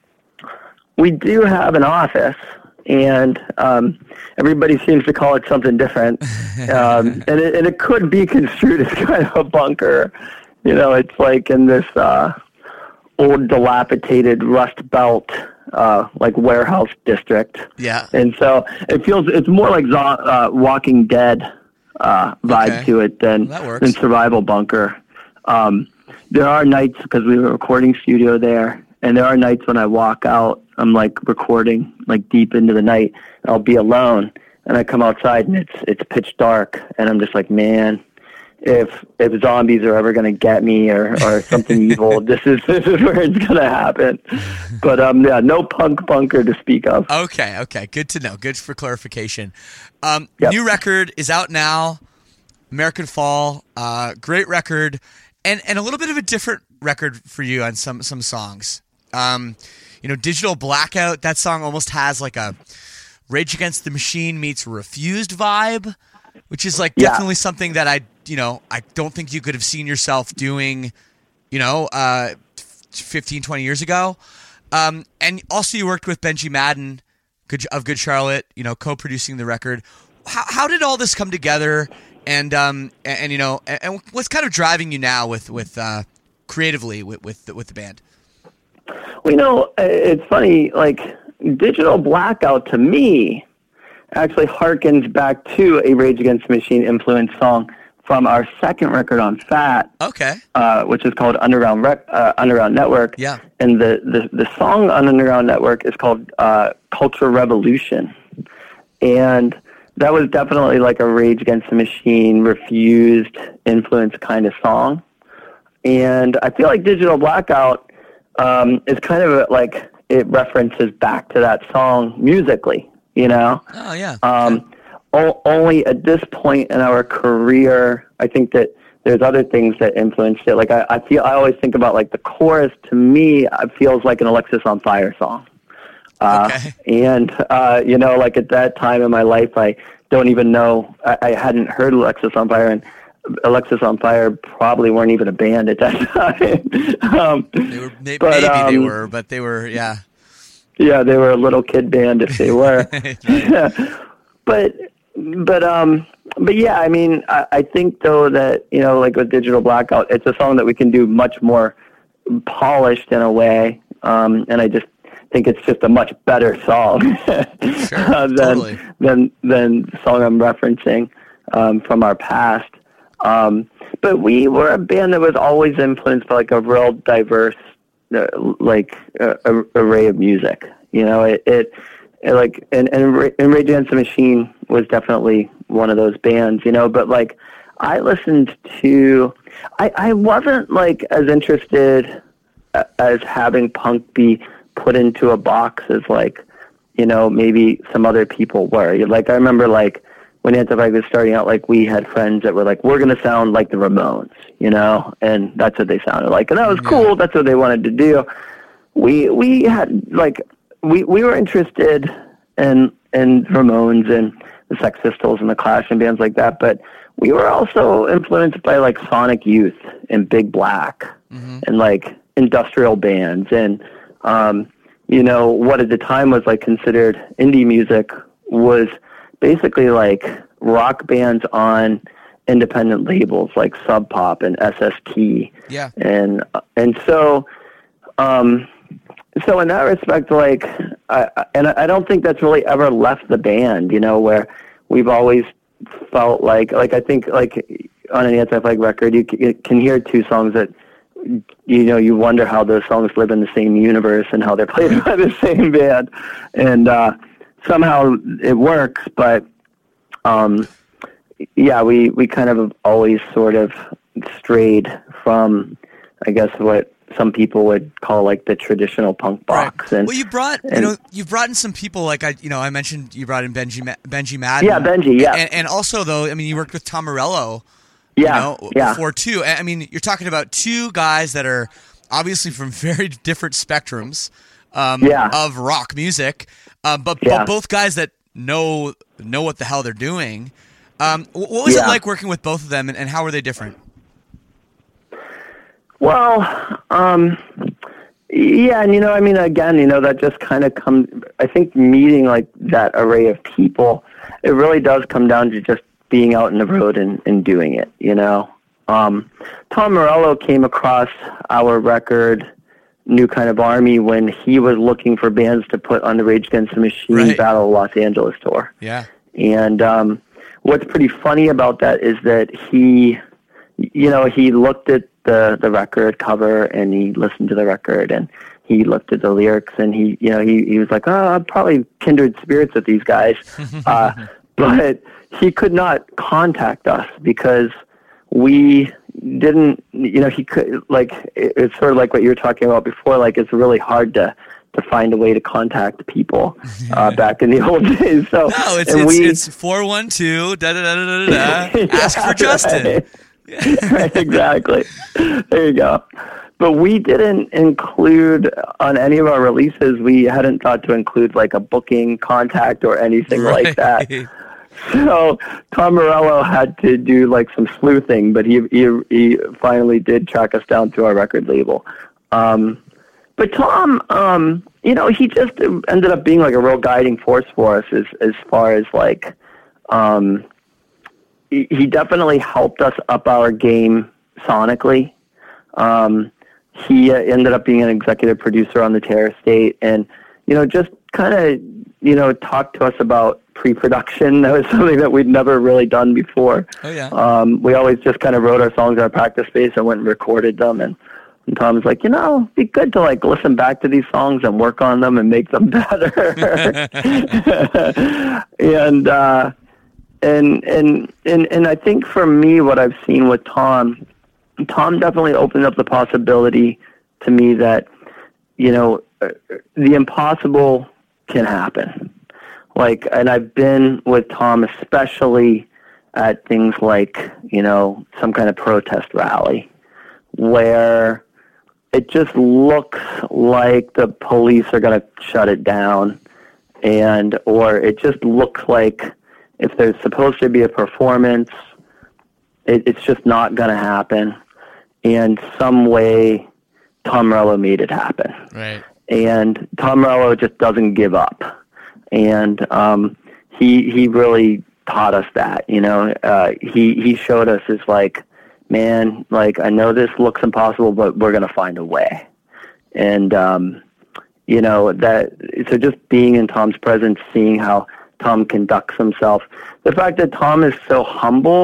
we do have an office, and um, everybody seems to call it something different, um, and it and it could be construed as kind of a bunker. You know, it's like in this uh, old dilapidated Rust Belt uh, like warehouse district. Yeah. And so it feels it's more like zo- uh, Walking Dead uh, vibe Okay. to it than Well, that works. than Survival Bunker. Um, there are nights, because we have a recording studio there, and there are nights when I walk out, I'm like recording like deep into the night, and I'll be alone, and I come outside and it's it's pitch dark, and I'm just like, man, if if zombies are ever going to get me or, or something evil, this is this is where it's going to happen. But um, yeah, no Punk Bunker to speak of. Okay, okay. Good to know. Good for clarification. Um, Yep. New record is out now, American Fall. Uh, great record, and and a little bit of a different record for you on some some songs. Um, you know, Digital Blackout. That song almost has like a Rage Against the Machine meets Refused vibe, which is like Yeah. definitely something that I you know I don't think you could have seen yourself doing, you know, uh, fifteen, twenty years ago. Um, and also you worked with Benji Madden Good, of Good Charlotte, you know, co-producing the record. How, how did all this come together? And, um, and, and you know, and, and what's kind of driving you now with, with uh, creatively with, with, the, with the band? Well, you know, it's funny, like Digital Blackout to me actually harkens back to a Rage Against the Machine influenced song from our second record on Fat, Okay. uh, which is called Underground Rec- uh, Underground Network. Yeah. And the, the, the song on Underground Network is called uh, Culture Revolution. And that was definitely like a Rage Against the Machine, Refused influence kind of song. And I feel like Digital Blackout um, is kind of like it references back to that song musically, you know? Oh, yeah. Um, o- only at this point in our career, I think that there's other things that influenced it. Like I, I feel, I always think about like the chorus. To me, it feels like an Alexis on Fire song. Uh, Okay. And uh, you know, like at that time in my life, I don't even know. I, I hadn't heard Alexis on Fire, and Alexis on Fire probably weren't even a band at that time. um, They were, may, but, maybe they um, were, but they were, yeah. Yeah, they were a little kid band if they were. but but um but yeah, I mean, I, I think though that, you know, like with Digital Blackout, it's a song that we can do much more polished in a way, um, and I just think it's just a much better song Sure, uh, than, totally. than than the song I'm referencing um, from our past. Um, but we were a band that was always influenced by like a real diverse, uh, like uh, a, array of music. You know, it, it, it like and and, Ra- and Rage Against the Machine was definitely one of those bands. You know, but like I listened to, I I wasn't like as interested as having punk be put into a box as like, you know, maybe some other people were. Like I remember like. When Anti-Flag was starting out, like we had friends that were like, we're going to sound like the Ramones, you know, and that's what they sounded like. And that was cool. Yeah. That's what they wanted to do. We, we had like, we, we were interested in, in Ramones and the Sex Pistols and the Clash and bands like that. But we were also influenced by like Sonic Youth and Big Black mm-hmm. and like industrial bands. And, um, you know, what at the time was like considered indie music was basically like rock bands on independent labels like Sub Pop and S S T. Yeah. And, and so, um, so in that respect, like, I, and I don't think that's really ever left the band, you know, where we've always felt like, like, I think like on an Anti-Flag record, you, you can hear two songs that, you know, you wonder how those songs live in the same universe and how they're played by the same band. And, uh, somehow it works, but um, yeah, we, we kind of have always sort of strayed from, I guess, what some people would call like the traditional punk box. Right. And well, you brought and, you know you've brought in some people like I you know I mentioned you brought in Benji Benji Madden. Yeah, Benji. Yeah, and, and also though I mean you worked with Tom Morello. Yeah, you know, yeah. before too. I mean you're talking about two guys that are obviously from very different spectrums um, yeah. of rock music. Um, but, yeah. but both guys that know know what the hell they're doing. Um, what was yeah. it like working with both of them, and, and how were they different? Well, um, yeah, and you know, I mean, again, you know, that just kind of comes. I think meeting like that array of people, it really does come down to just being out in the road and, and doing it. You know, um, Tom Morello came across our record. New Kind of Army when he was looking for bands to put on the Rage Against the Machine right. Battle of Los Angeles tour. Yeah. And um, what's pretty funny about that is that he, you know, he looked at the, the record cover and he listened to the record and he looked at the lyrics and he, you know, he, he was like, oh, I'm probably kindred spirits with these guys. uh, but he could not contact us because we didn't, you know, he could, like, it's sort of like what you were talking about before, like, it's really hard to, to find a way to contact people uh, back in the old days. So, no, it's, and it's, we, it's four one two, da da da da da da, yeah, ask for Justin. Right. Right, exactly. There you go. But we didn't include, on any of our releases, we hadn't thought to include, like, a booking contact or anything right. like that. So Tom Morello had to do like some sleuthing, but he he, he finally did track us down to our record label. Um, but Tom, um, you know, he just ended up being like a real guiding force for us as as far as like, um, he, he definitely helped us up our game sonically. Um, he uh, ended up being an executive producer on the Terror State, and you know, just kind of you know talked to us about pre-production. That was something that we'd never really done before. Oh, yeah. Um, we always just kind of wrote our songs in our practice space and went and recorded them. And, and Tom's like, you know, it'd be good to like listen back to these songs and work on them and make them better. and, uh, and, and, and, and I think for me, what I've seen with Tom, Tom definitely opened up the possibility to me that, you know, the impossible can happen. Like, and I've been with Tom, especially at things like, you know, some kind of protest rally, where it just looks like the police are going to shut it down, and or it just looks like if there's supposed to be a performance, it, it's just not going to happen. And some way, Tom Morello made it happen. Right. And Tom Morello just doesn't give up. And um, he he really taught us that, you know. Uh, he he showed us as like, man, like I know this looks impossible, but we're gonna find a way. And um, you know that. So just being in Tom's presence, seeing how Tom conducts himself, the fact that Tom is so humble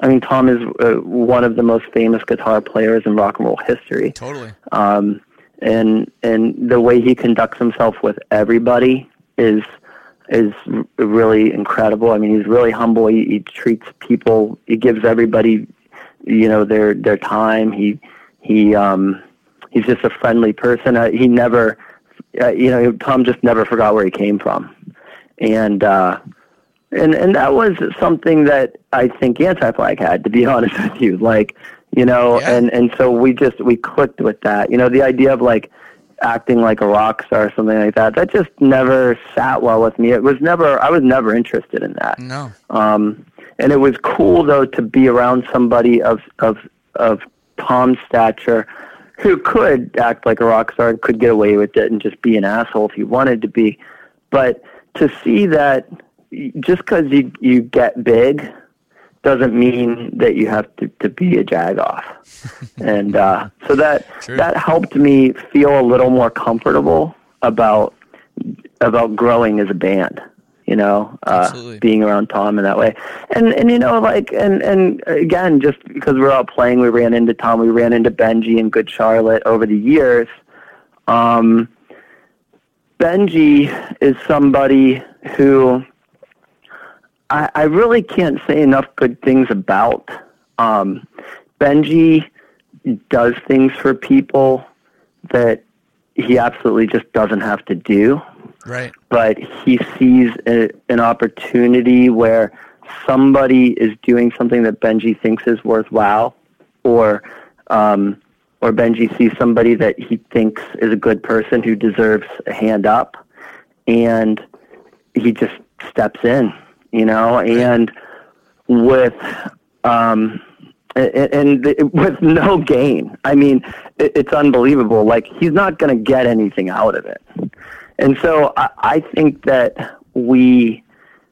I mean, Tom is uh, one of the most famous guitar players in rock and roll history. Totally. Um, and and the way he conducts himself with everybody is is really incredible. I mean, he's really humble. He, he treats people. He gives everybody, you know, their their time. He he um, he's just a friendly person. Uh, he never, uh, you know, Tom just never forgot where he came from, and. Uh, And and that was something that I think Anti-Flag had, to be honest with you. Like, you know, yeah. and, and so we just, we clicked with that. You know, the idea of, like, acting like a rock star or something like that, that just never sat well with me. It was never, I was never interested in that. No. Um, and it was cool, though, to be around somebody of, of, of Tom's stature who could act like a rock star and could get away with it and just be an asshole if he wanted to be. But to see that, just because you, you get big doesn't mean that you have to, to be a jagoff. and uh, so that True. that helped me feel a little more comfortable about about growing as a band, you know, uh, being around Tom in that way. And, and you know, like, and, and again, just because we were out playing, we ran into Tom, we ran into Benji and Good Charlotte over the years. Um, Benji is somebody who... I, I really can't say enough good things about. Um, Benji does things for people that he absolutely just doesn't have to do. Right. But he sees a, an opportunity where somebody is doing something that Benji thinks is worthwhile, or um, or Benji sees somebody that he thinks is a good person who deserves a hand up, and he just steps in. You know, and with um, and, and with no gain. I mean, it, it's unbelievable. Like, he's not going to get anything out of it. And so I, I think that we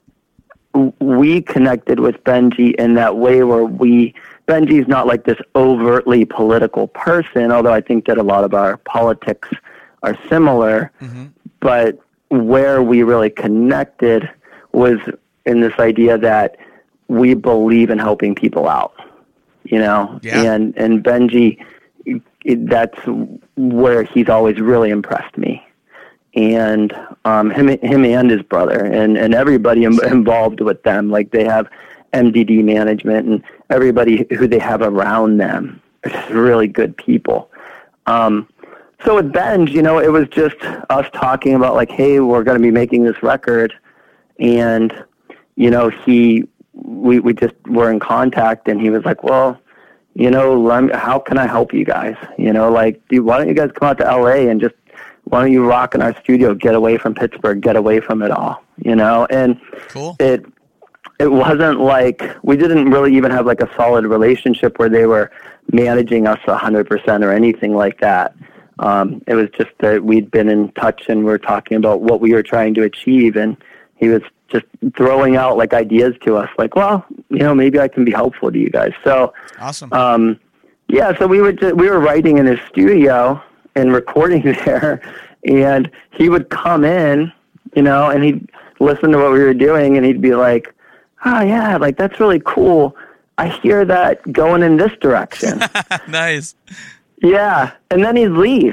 we connected with Benji in that way where we Benji's not like this overtly political person, although I think that a lot of our politics are similar. Mm-hmm. But where we really connected was in this idea that we believe in helping people out, you know, yeah. and, and Benji, that's where he's always really impressed me. And, um, him, him and his brother and, and everybody Im- involved with them, like they have M D D management and everybody who they have around them are just really good people. Um, so with Benj, you know, it was just us talking about like, hey, we're going to be making this record, and, you know, he, we, we just were in contact, and he was like, well, you know, let me, how can I help you guys? You know, like, dude, why don't you guys come out to L A and just, why don't you rock in our studio, get away from Pittsburgh, get away from it all, you know? And cool. it, it wasn't like, we didn't really even have like a solid relationship where they were managing us a hundred percent or anything like that. Um, it was just that we'd been in touch and we were talking about what we were trying to achieve, and he was just throwing out like ideas to us, like, well, you know, maybe I can be helpful to you guys. So, awesome. Um, yeah, so we would, just, we were writing in his studio and recording there, and he would come in, you know, and he'd listen to what we were doing, and he'd be like, oh yeah, like that's really cool. I hear that going in this direction. Nice. Yeah. And then he'd leave.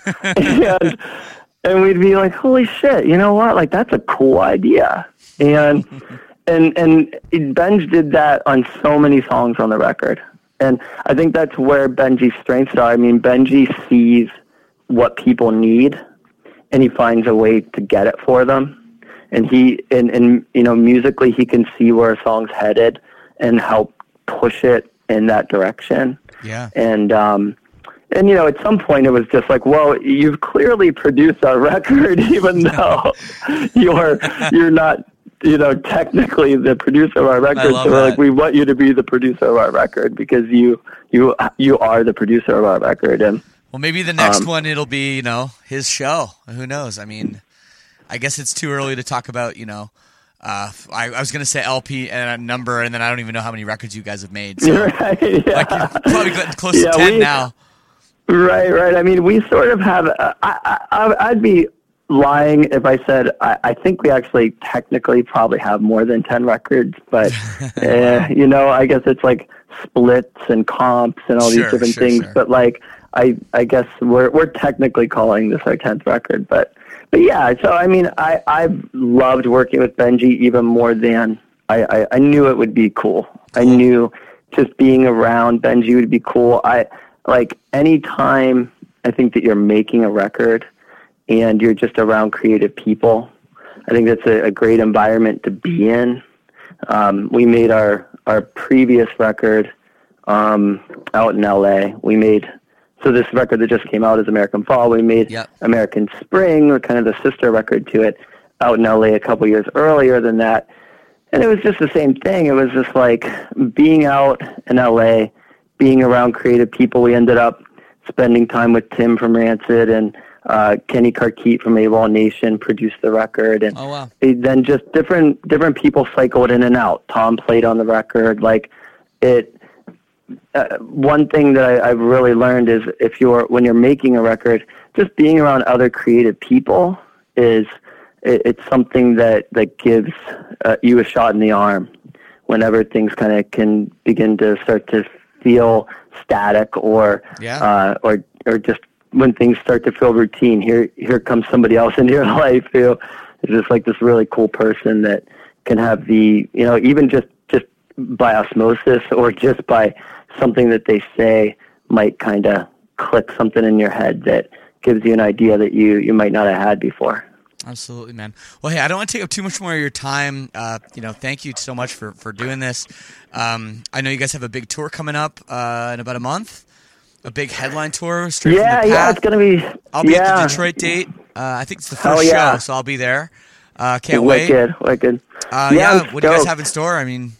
and, and we'd be like, holy shit, you know what? Like, that's a cool idea. And, and, and Benj did that on so many songs on the record. And I think that's where Benji's strengths are. I mean, Benji sees what people need, and he finds a way to get it for them. And he, and, and, you know, musically, he can see where a song's headed and help push it in that direction. Yeah. And, um, and, you know, at some point it was just like, well, you've clearly produced our record, even though you're, you're not, you know, technically the producer of our record. So we're like, we want you to be the producer of our record because you, you, you are the producer of our record. And well, maybe the next um, one, it'll be, you know, his show. Who knows? I mean, I guess it's too early to talk about, you know, uh, I, I was going to say L P and a number, and then I don't even know how many records you guys have made. So, right, yeah. like, you're probably getting close yeah, to ten we, now. Right, right. I mean, we sort of have, uh, I, I, I'd be lying if I said I, I think we actually technically probably have more than ten records, but uh, you know, I guess it's like splits and comps and all Sure, these different sure, things. sure. But like, I I guess we're we're technically calling this our tenth record, but but yeah. So I mean, I I've loved working with Benji even more than I I, I knew it would be cool. I knew just being around Benji would be cool. I like any time I think that you're making a record and you're just around creative people, I think that's a, a great environment to be in. Um, we made our, our previous record um, out in L A. We made, so this record that just came out is American Fall. We made Yep. American Spring, or kind of the sister record to it, out in L A a couple years earlier than that. And it was just the same thing. It was just like being out in L A, being around creative people. We ended up spending time with Tim from Rancid, and uh, Kenny Carkeet from AWOL Nation produced the record. And Oh, wow. it, then just different different people cycled in and out. Tom played on the record. Like it. Uh, one thing that I, I've really learned is if you're when you're making a record, just being around other creative people is it, it's something that that gives uh, you a shot in the arm whenever things kind of can begin to start to feel static or Yeah. uh, or or just when things start to feel routine. Here here comes somebody else into your life who is just like this really cool person that can have the, you know, even just just by osmosis or just by something that they say might kind of click something in your head that gives you an idea that you, you might not have had before. Absolutely, man. Well, hey, I don't want to take up too much more of your time. Uh, you know, thank you so much for, for doing this. Um, I know you guys have a big tour coming up uh, in about a month, a big headline tour straight Yeah, from the yeah, path. it's going to be... I'll be yeah. at the Detroit date. Uh, I think it's the Oh, first yeah. show, so I'll be there. Uh, can't wait. Wicked, wicked. Uh, yeah, yeah, I'm what do you guys stoked. have in store? I mean,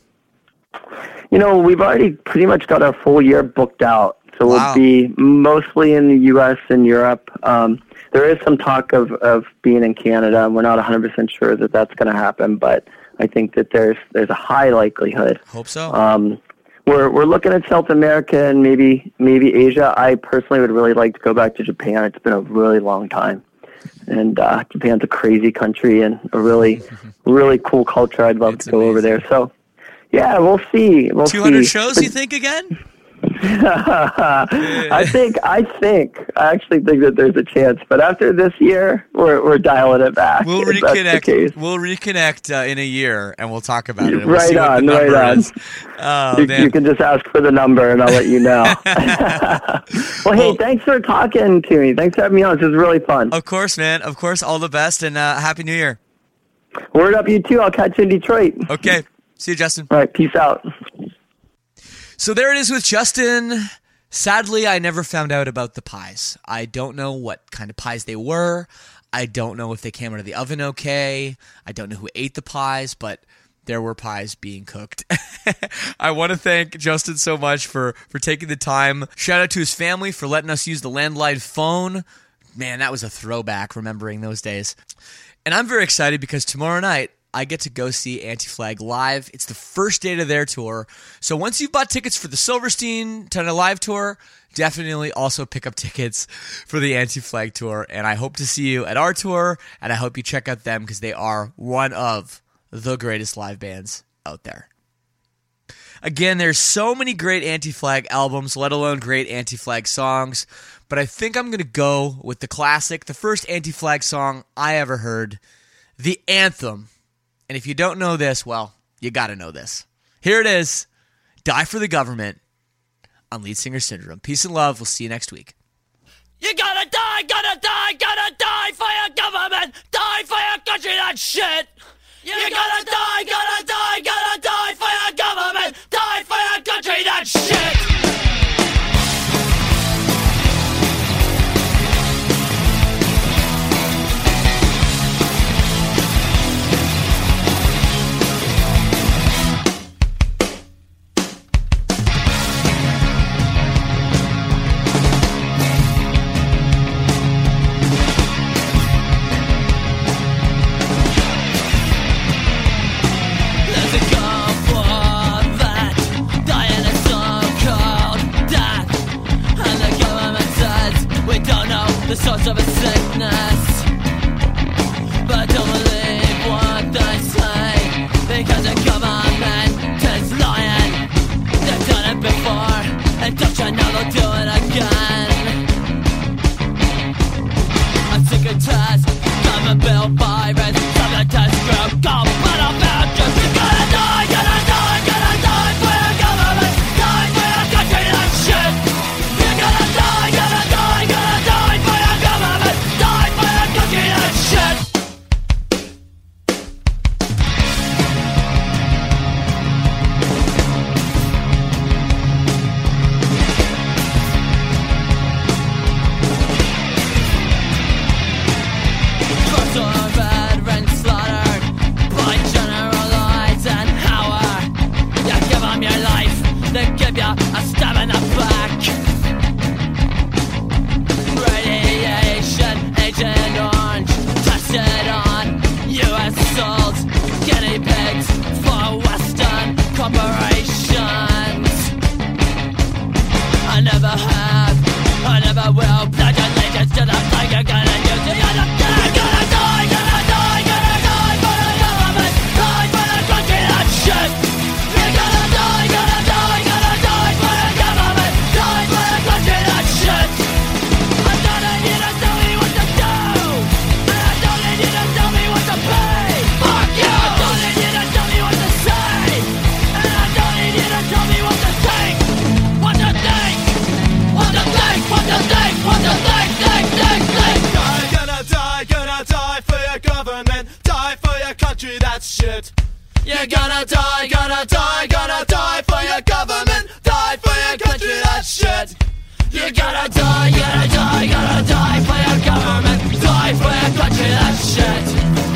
You know, we've already pretty much got our full year booked out. So Wow. we'll be mostly in the U S and Europe. Um, there is some talk of, of being in Canada, and we're not one hundred percent sure that that's going to happen, but I think that there's there's a high likelihood. hope so. Um, we're we're looking at South America and maybe maybe Asia. I personally would really like to go back to Japan. It's been a really long time, and uh, Japan's a crazy country and a really really cool culture. I'd love It's to go over amazing. there. So, yeah, we'll see. We'll two hundred see. shows, you think, again? I think I think I actually think that there's a chance, but after this year, we're we're dialing it back. We'll if that's the reconnect. case. We'll reconnect uh, in a year, and we'll talk about it. And we'll Right see what on, the right number on. is. Oh, You, man. you can just ask for the number, and I'll let you know. well, hey, Well- thanks for talking to me. Thanks for having me on. This is really fun. Of course, man. Of course. All the best, and uh, Happy New Year. Word up, you too. I'll catch you in Detroit. Okay. See you, Justin. All right, peace out. So there it is with Justin. Sadly, I never found out about the pies. I don't know what kind of pies they were. I don't know if they came out of the oven okay. I don't know who ate the pies, but there were pies being cooked. I want to thank Justin so much for, for taking the time. Shout out to his family for letting us use the landline phone. Man, that was a throwback, remembering those days. And I'm very excited because tomorrow night, I get to go see Anti-Flag live. It's the first date of their tour. So once you've bought tickets for the Silverstein Tunnel Live tour, definitely also pick up tickets for the Anti-Flag tour. And I hope to see you at our tour, and I hope you check out them because they are one of the greatest live bands out there. Again, there's so many great Anti-Flag albums, let alone great Anti-Flag songs, but I think I'm going to go with the classic, the first Anti-Flag song I ever heard, the anthem. And if you don't know this, well, you got to know this. Here it is, Die for the Government on Lead Singer Syndrome. Peace and love. We'll see you next week. You gotta die, gotta die, gotta die for your government, die for your country, that shit. You gotta die, gotta die, gotta die for your government, die for your country, that shit. There's a God for that, dying a so-called death. And the government says we don't know the source of a sickness. but don't believe what they say, because the government is lying. They've done it before, and don't you know they'll do it again. I'm sick of tests, government bill virus, some of the test group, go put up vouchers. You're gonna die, gonna die, gonna die for your government, die for your country, that shit. You're gonna die, gonna die, gonna die for your government, die for your country, that shit. They give ya a stab in the back. Radiation, Agent Orange, tested on U S souls, guinea pigs for Western corporations. I never have, I never will pledge allegiance to the flag you're gonna use. You're gonna die, gonna die, gonna die, gonna die for the government, die for the country, that shit. You're gonna die, gonna die, gonna die for the government, die for the country, that shit. I don't need you to tell me what to do, and I don't need you to tell me what to pay. Fuck you! I don't need you to tell me what to say, and I don't need you to tell me what to think. What to think, what to think, what to think, what to think, think, think, think. Die, gonna die, gonna die for your government, die for your country, that's shit. You're gonna die, gonna die, gonna die for your government, die for your country, that shit. You're gonna die, gonna die, gonna die for your government, die for your country, that shit.